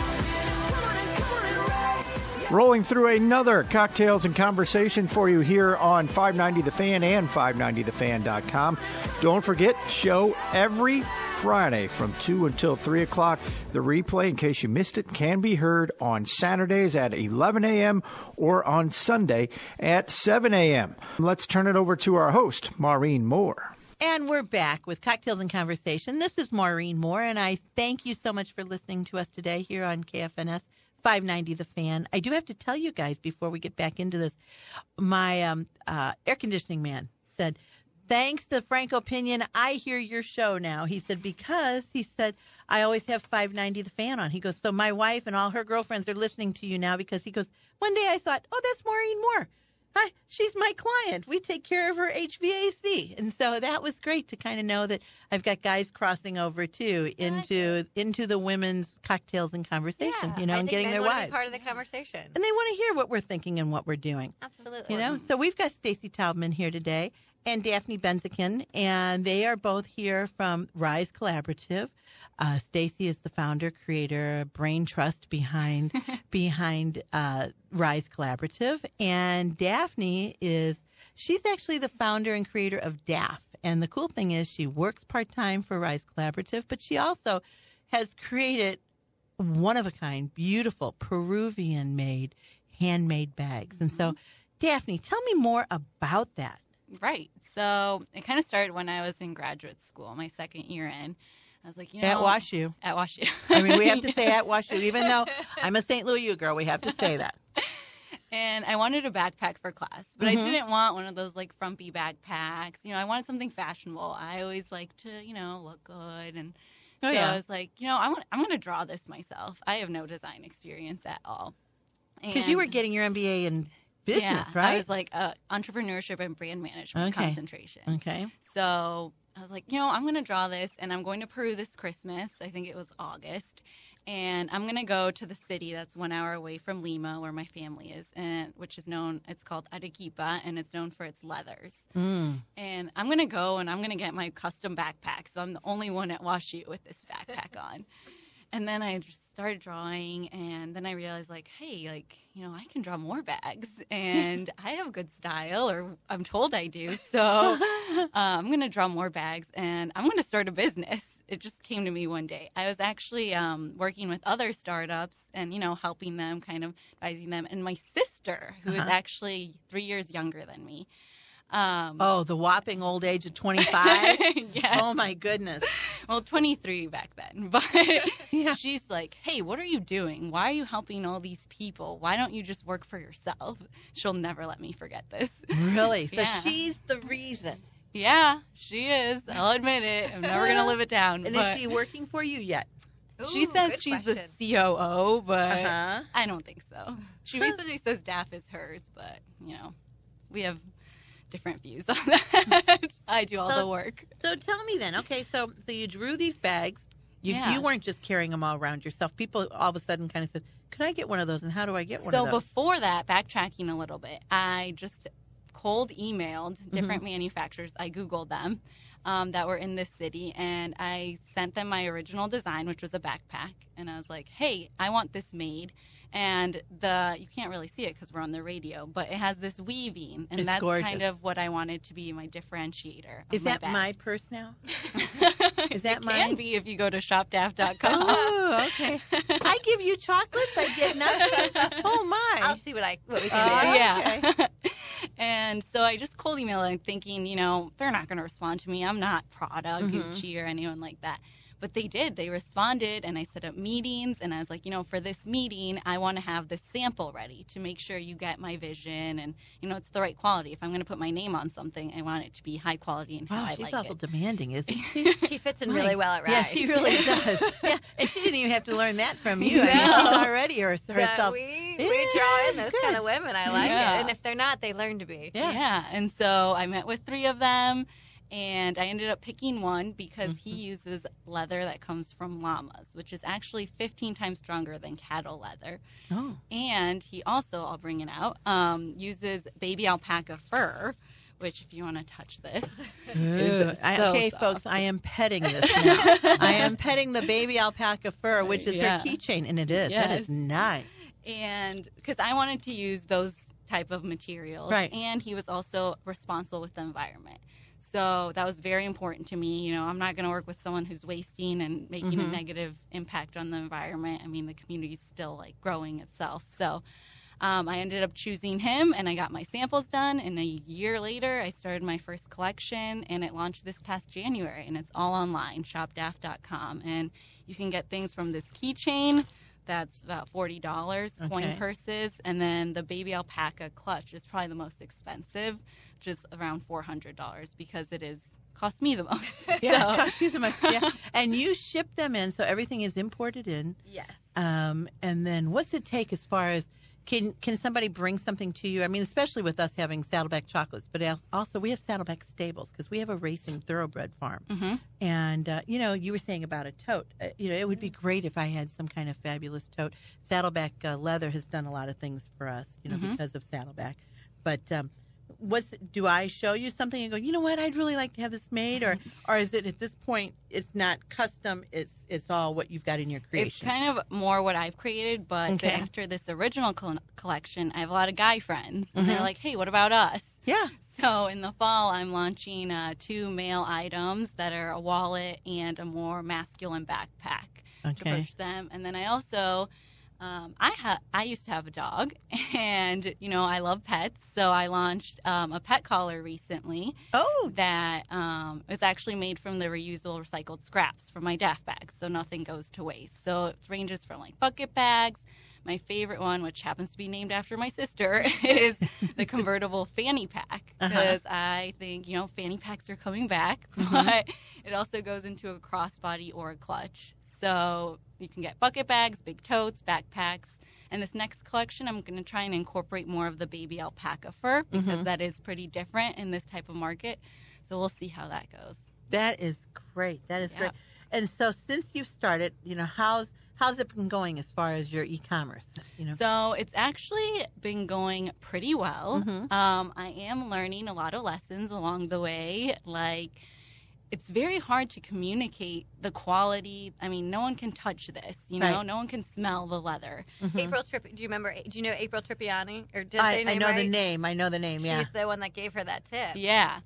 Rolling through another Cocktails and Conversation for you here on 590 The Fan and 590thefan.com. Don't forget, show every Friday from 2 until 3 o'clock. The replay, in case you missed it, can be heard on Saturdays at 11 a.m. or on Sunday at 7 a.m. Let's turn it over to our host, Maureen Moore. And we're back with Cocktails and Conversation. This is Maureen Moore, and I thank you so much for listening to us today here on KFNS 590 The Fan. I do have to tell you guys before we get back into this, my air conditioning man said, thanks to Franco Pinion, I hear your show now. He said, because, he said, I always have 590 The Fan on. He goes, so my wife and all her girlfriends are listening to you now because he goes, one day I thought, oh, that's Maureen Moore. Hi, she's my client. We take care of her HVAC. And so that was great to kind of know that I've got guys crossing over, too, into the women's cocktails and conversation, you know, and getting their wives. Part of the conversation. And they want to hear what we're thinking and what we're doing. Absolutely. You know, so we've got Stacy Taubman here today and Daphne Benzikin, and they are both here from Rise Collaborative. Stacy is the founder, creator, brain trust behind Rise Collaborative, and Daphne she's actually the founder and creator of DAF. And the cool thing is she works part-time for Rise Collaborative, but she also has created one-of-a-kind, beautiful, Peruvian-made, handmade bags. And so, Daphne, tell me more about that. Right. So it kind of started when I was in graduate school, my second year in. I was like, at WashU. At WashU. I mean, we have to say at WashU, even though I'm a St. Louis U girl, we have to say that. And I wanted a backpack for class, but I didn't want one of those like frumpy backpacks. You know, I wanted something fashionable. I always like to, you know, look good. And I was like, you know, I'm going to draw this myself. I have no design experience at all. Because you were getting your MBA in business, right? I was like entrepreneurship and brand management concentration. Okay. So I was like, you know, I'm going to draw this, and I'm going to Peru this Christmas. I think it was August. And I'm going to go to the city that's 1 hour away from Lima, where my family is, and which is known, it's called Arequipa, and it's known for its leathers. And I'm going to go, and I'm going to get my custom backpack. So I'm the only one at WashU with this backpack on. And then I just started drawing, and then I realized, like, hey, like, you know, I can draw more bags, and I have good style, or I'm told I do. So I'm going to draw more bags, and I'm going to start a business. it just came to me one day. I was actually working with other startups and, helping them, kind of advising them. And my sister, who is actually 3 years younger than me. The whopping old age of 25? Yes. Oh, my goodness. Well, 23 back then. But she's like, hey, what are you doing? Why are you helping all these people? Why don't you just work for yourself? She'll never let me forget this. Really? So Yeah. she's the reason. Yeah, she is. I'll admit it. I'm never going to live it down. And but is she working for you yet? She says she's question. the COO, but Uh-huh. I don't think so. She basically says DAF is hers, but, we have different views on that. I do all the work. So tell me then. Okay, so you drew these bags. You weren't just carrying them all around yourself. People all of a sudden kind of said, "Could I get one of those? And how do I get one of those?" So before that, backtracking a little bit, I just cold emailed different manufacturers. I Googled them that were in this city, and I sent them my original design, which was a backpack. And I was like, hey, I want this made. And you can't really see it because we're on the radio, but it has this weaving, and It's that's gorgeous. kind of what I wanted to be my differentiator. Is that bag. my purse now? Is that It mine? can be if you go to shopdaff.com. Oh, okay. I give you chocolates. I get nothing. Oh my! I'll see what we can do. Okay. And so I just cold emailed them thinking, they're not going to respond to me. I'm not Prada, Gucci, or anyone like that. But they did. They responded, and I set up meetings, and I was like, for this meeting, I want to have this sample ready to make sure you get my vision, and, it's the right quality. If I'm going to put my name on something, I want it to be high quality and how I she's like awful it. demanding, isn't she? She fits in really well at Rise. Yeah, she really does. Yeah, and she didn't even have to learn that from you. I mean, No. she's already herself. So we draw in those kind of women. I like Yeah. it. And if they're not, they learn to be. Yeah. And so I met with 3 of them, and I ended up picking one because he uses leather that comes from llamas, which is actually 15 times stronger than cattle leather. Oh. And he also, I'll bring it out, uses baby alpaca fur, which if you want to touch this. is so Okay, soft. folks, I am petting this now. I am petting the baby alpaca fur, which is Yeah. her keychain, and it is. That Yes. is nice. And because I wanted to use those type of materials. Right. And he was also responsible with the environment. So that was very important to me. I'm not going to work with someone who's wasting and making a negative impact on the environment. I mean, the community's still growing itself. So I ended up choosing him, and I got my samples done. And a year later, I started my first collection, and it launched this past January. And it's all online, shopdaff.com. And you can get things from this keychain. That's about $40, coin Okay. purses, and then the baby alpaca clutch is probably the most expensive, which is around $400 because it cost me the most. Yeah, So- gosh, she's a much. Yeah, and you ship them in, so everything is imported in. Yes. And then what's it take as far as can somebody bring something to you? I mean, especially with us having Saddleback chocolates, but also we have Saddleback stables because we have a racing thoroughbred farm. Mm-hmm. And you were saying about a tote. It would be great if I had some kind of fabulous tote. Saddleback leather has done a lot of things for us, because of Saddleback. But do I show you something and go, you know what, I'd really like to have this made, or is it at this point it's not custom, it's all what you've got in your creation? It's kind of more what I've created, but Okay. after this original collection, I have a lot of guy friends, and they're Mhm. like, hey, what about us? Yeah. So in the fall, I'm launching 2 male items that are a wallet and a more masculine backpack to Okay. approach them. And then I also, I used to have a dog, and I love pets, so I launched a pet collar recently. Oh, that is actually made from the reusable recycled scraps from my DAF bags, so nothing goes to waste. So it ranges from bucket bags. My favorite one, which happens to be named after my sister, is the convertible fanny pack, because I think, fanny packs are coming back, but it also goes into a crossbody or a clutch. So you can get bucket bags, big totes, backpacks. And this next collection, I'm going to try and incorporate more of the baby alpaca fur, because that is pretty different in this type of market. So we'll see how that goes. That is great. That is great. And so since you've started, how's it been going as far as your e-commerce? So it's actually been going pretty well. I am learning a lot of lessons along the way. It's very hard to communicate the quality. I mean, no one can touch this, Right. No one can smell the leather. April Trippiani. Do you know April Trippiani? Or did I say know right? the name. I know the name, yeah. She's the one that gave her that tip. Yeah.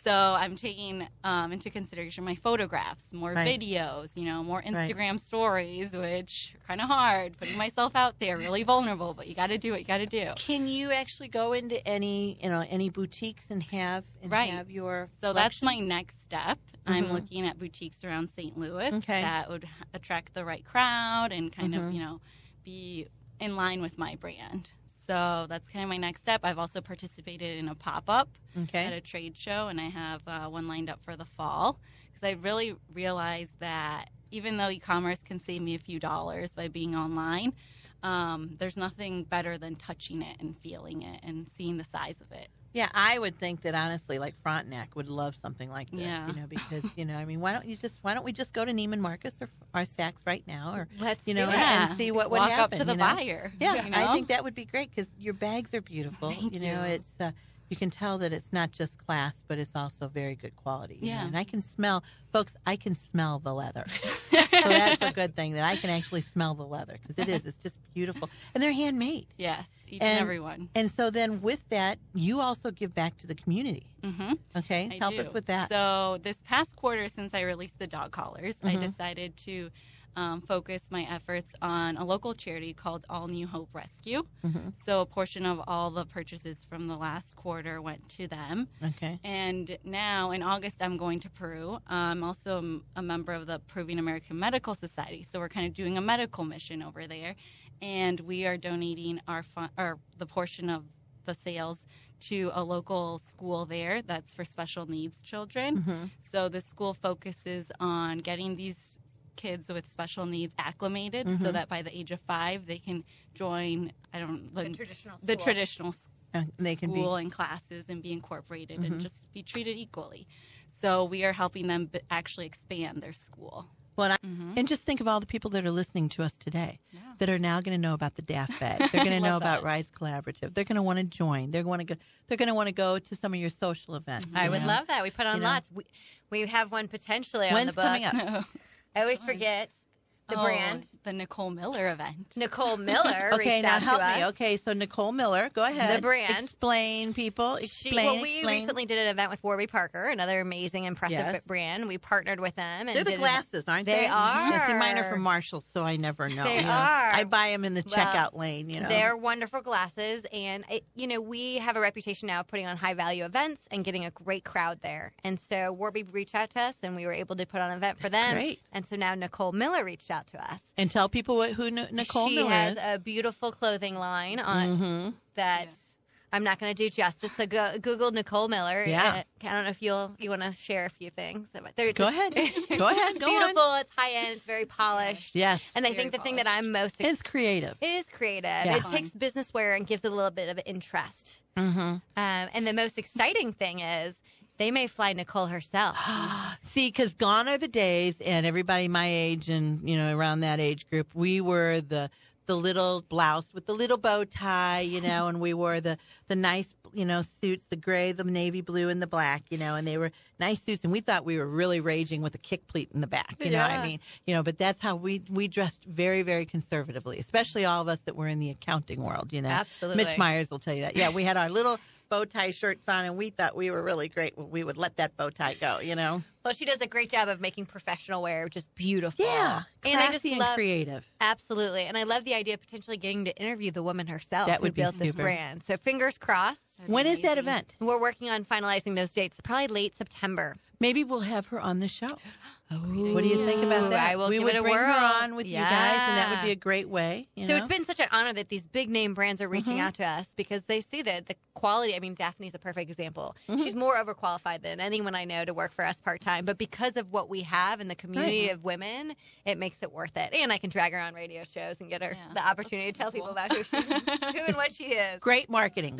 So I'm taking into consideration my photographs, more Right. videos, more Right. Instagram stories, which are kind of hard, putting myself out there, really vulnerable, but you got to do what you got to do. Can you actually go into any boutiques and have your So that's collection? my next step. I'm Mhm. looking at boutiques around St. Louis Okay. that would attract the right crowd and kind of, Mhm. be in line with my brand. So that's kind of my next step. I've also participated in a pop-up Okay. at a trade show, and I have one lined up for the fall because I really realized that even though e-commerce can save me a few dollars by being online, there's nothing better than touching it and feeling it and seeing the size of it. Yeah, I would think that honestly, like Frontenac would love something like this. Yeah. Because why don't we just go to Neiman Marcus or Saks right now, or Let's do and and see what would walk happen. up to the buyer. Yeah, I think that would be great because your bags are beautiful. Thank you. It's you can tell that it's not just class, but it's also very good quality. you know, Yeah. and I can smell, folks. I can smell the leather, so that's a good thing that I can actually smell the leather because it's just beautiful, and they're handmade. Yes, each and every one. And so then with that, you also give back to the community. Mm-hmm. Okay, I help do. us with that. So this past quarter, since I released the dog collars, I Mhm. decided to focus my efforts on a local charity called All New Hope Rescue. Mhm. So a portion of all the purchases from the last quarter went to them. Okay. And now in August, I'm going to Peru. I'm also a member of the Peruvian American Medical Society. So we're kind of doing a medical mission over there. And we are donating the portion of the sales to a local school there that's for special needs children. Mhm. So the school focuses on getting these kids with special needs acclimated so Mhm. that by the age of 5 they can join the traditional traditional they can be school and classes and be incorporated Mhm. and just be treated equally. So we are helping them actually expand their school. Well, and just think of all the people that are listening to us today that are now going to know about the DAF bag. They're going to know Love about that. Rise Collaborative. They're going to want to join. They're going to want to go to some of your social events. I you would know? love that. We put on You know? lots. We have one potentially on When's the book. coming up? I always forget the brand. The Nicole Miller event. Nicole Miller Okay, reached now out help to me. us. Okay, so Nicole Miller, go ahead. The brand. Explain, people. Explain. We explain. recently did an event with Warby Parker, another amazing, impressive Yes. brand. We partnered with them. And They're the did glasses, aren't they? They are. Yeah, see, mine are from Marshalls, so I never know. They you know. are. I buy them in the Well, checkout lane. They're wonderful glasses, and we have a reputation now of putting on high value events and getting a great crowd there. And so Warby reached out to us, and we were able to put on an event for them. great. And so now Nicole Miller reached out to us. And tell people who Nicole she Miller has is. a beautiful clothing line on Mhm. that. I'm not going to do justice. So Google Nicole Miller. Yeah. I don't know if you want to share a few things. Go ahead. Go ahead. It's Go on. beautiful. It's high end. It's very polished. Yes. And I think the thing that I'm most It's creative. It is creative. Yeah. It takes business wear and gives it a little bit of interest. Mm-hmm. And the most exciting thing is they may fly Nicole herself. See, because gone are the days, and everybody my age and around that age group, we were the little blouse with the little bow tie, and we wore the nice suits, the gray, the navy blue, and the black, and they were nice suits, and we thought we were really raging with a kick pleat in the back. You know what I mean? But that's how we dressed very, very conservatively, especially all of us that were in the accounting world. Absolutely. Mitch Myers will tell you that. Yeah, we had our little bow tie shirts on, and we thought we were really great when we would let that bow tie go. Well, she does a great job of making professional wear just beautiful. Yeah, and I just classy and love creative. Absolutely, and I love the idea of potentially getting to interview the woman herself That who would be built this super. brand. So fingers crossed. When is that event? We're working on finalizing those dates. Probably late September. Maybe we'll have her on the show. What do you think about that? I will we give would it a bring whirl. her on with you guys, and that would be Yeah. a great way. So it's been such an honor that these big name brands are reaching Mhm. out to us because they see that the quality. I mean, Daphne's a perfect example. She's more overqualified than anyone I know to work for us part time, but because of what we have in the community Right. of women, it makes it worth it. And I can drag her on radio shows and get her the opportunity to tell people about who she's, who and what she is. Great marketing,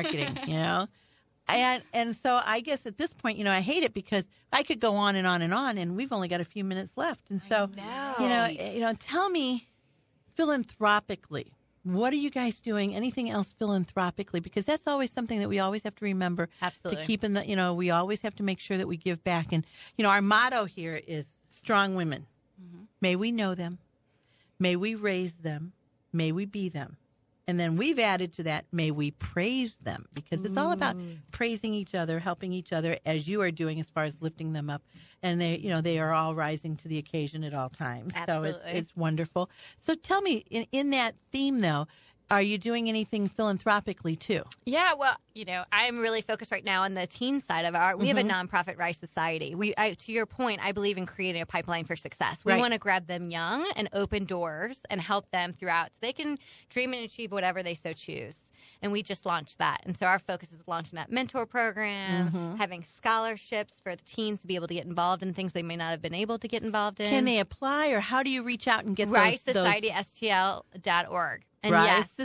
And so I guess at this point, I hate it because I could go on and on and on, and we've only got a few minutes left. And so, tell me philanthropically, what are you guys doing? Anything else philanthropically? Because that's always something that we always have to remember Absolutely. to keep in the, we always have to make sure that we give back. And, our motto here is strong women. May we know them. May we raise them. May we be them. And then we've added to that, may we praise them, because it's all about praising each other, helping each other, as you are doing as far as lifting them up. And they are all rising to the occasion at all times. Absolutely. So it's wonderful. So tell me, in that theme, though, are you doing anything philanthropically, too? Yeah, well, I'm really focused right now on the teen side of our. We have a nonprofit Rise Society. To your point, I believe in creating a pipeline for success. We want to grab them young and open doors and help them throughout so they can dream and achieve whatever they so choose. And we just launched that. And so our focus is launching that mentor program, having scholarships for the teens to be able to get involved in things they may not have been able to get involved in. Can they apply, or how do you reach out and get RiseSocietySTL.org. And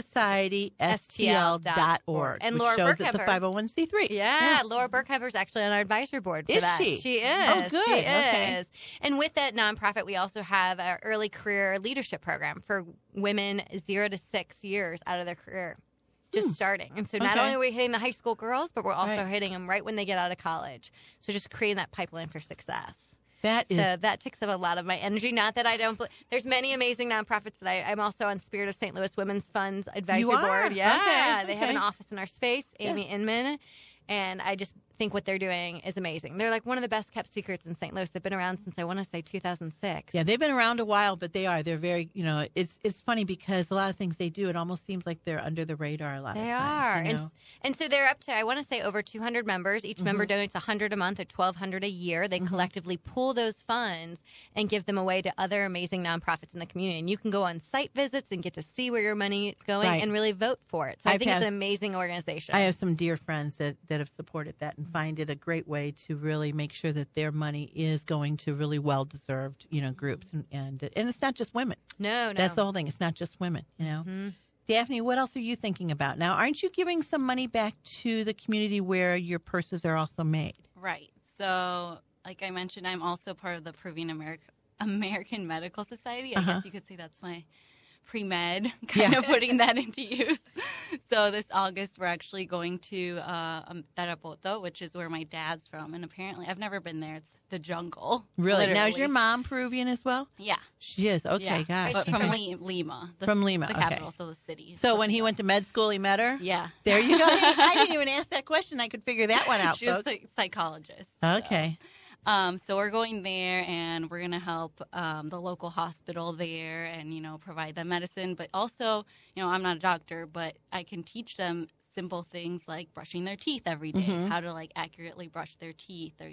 RiseSocietySTL.org. And which Laura shows Burkheber. it's a 501c3. Yeah, Laura Burkheber is actually on our advisory board for Is that. she? She is. Oh, good. She Okay. is. And with that nonprofit, we also have our early career leadership program for women 0 to 6 years out of their career. Just starting. And so not only are we hitting the high school girls, but we're also hitting them right when they get out of college. So just creating that pipeline for success. So that takes up a lot of my energy. Not that I don't. There's many amazing nonprofits that I'm also on Spirit of St. Louis Women's Fund's advisory You are? board. Yeah, Okay, they have an office in our space, Amy Inman, and I just think what they're doing is amazing. They're like one of the best kept secrets in St. Louis. They've been around since I want to say 2006. Yeah, they've been around a while, but they're very, it's funny because a lot of things they do, it almost seems like they're under the radar a lot of times. They are. And so they're up to, I want to say, over 200 members. Each member donates $100 a month or $1,200 a year. They collectively pool those funds and give them away to other amazing nonprofits in the community. And you can go on site visits and get to see where your money is going and really vote for it. So I think it's an amazing organization. I have some dear friends that have supported that and find it a great way to really make sure that their money is going to really well-deserved, groups. And it's not just women. No. That's the whole thing. It's not just women, Daphne, what else are you thinking about? Now, aren't you giving some money back to the community where your purses are also made? Right. So, like I mentioned, I'm also part of the Peruvian American Medical Society. I guess you could say that's my pre-med, kind of putting that into use. So this August, we're actually going to Tarapoto, which is where my dad's from. And apparently, I've never been there. It's the jungle. Really? Literally. Now, is your mom Peruvian as well? Yeah. She is? Okay, yeah. gosh. But from Lima. From Lima, the capital, so the city. So when he went to med school, he met her? Yeah. There you go. I didn't even ask that question. I could figure that one out, She was folks. a psychologist. Okay. So we're going there, and we're going to help the local hospital there and, provide them medicine. But also, I'm not a doctor, but I can teach them simple things like brushing their teeth every day, how to, accurately brush their teeth, or,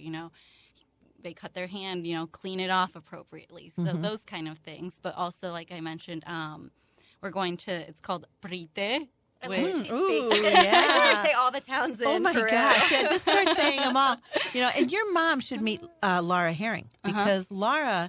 they cut their hand, clean it off appropriately. So those kind of things. But also, like I mentioned, we're going to, it's called Prite. Which, Ooh, I yeah. just want to say all the towns in Oh, my Peru. gosh. Yeah, just start saying them all. And your mom should meet Laura Herring, because Laura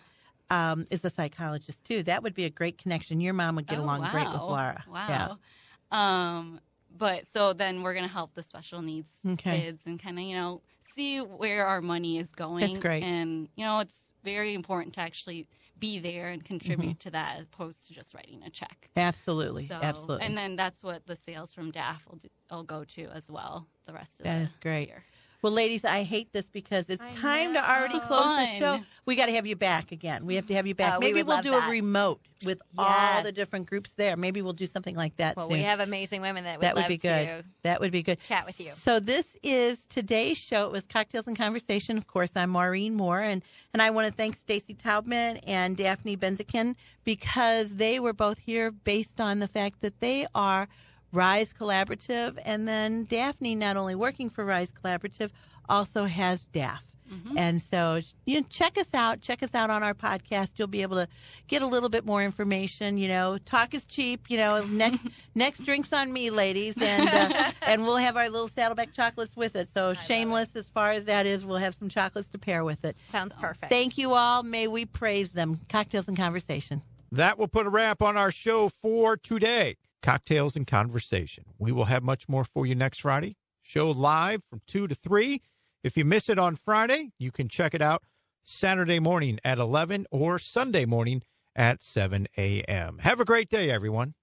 is a psychologist, too. That would be a great connection. Your mom would get along great with Laura. Wow. Yeah. But so then we're going to help the special needs kids and kind of, see where our money is going. That's great. And, it's very important to actually be there and contribute to that as opposed to just writing a check. Absolutely. So, Absolutely. And then that's what the sales from DAF will go to as well the rest of That the is great. year. Well, ladies, I hate this because it's time to already close the show. We got to have you back again. We have to have you back. Maybe we'll do a remote with all the different groups there. Maybe we'll do something like that Well, soon. we have amazing women that That would love be good. to That would be good. chat with you. So this is today's show. It was Cocktails and Conversation. Of course, I'm Maureen Moore, and I want to thank Stacy Taubman and Daphne Benzikin because they were both here based on the fact that they are Rise Collaborative, and then Daphne, not only working for Rise Collaborative, also has DAF. And so, check us out. Check us out on our podcast. You'll be able to get a little bit more information. Talk is cheap. Next drinks on me, ladies, and we'll have our little Saddleback chocolates with it. So shameless as far as that is, we'll have some chocolates to pair with it. Sounds perfect. Thank you all. May we praise them. Cocktails and Conversation. That will put a wrap on our show for today. Cocktails and Conversation. We will have much more for you next Friday. Show live from 2 to 3. If you miss it on Friday, you can check it out Saturday morning at 11 or Sunday morning at 7 a.m. Have a great day, everyone.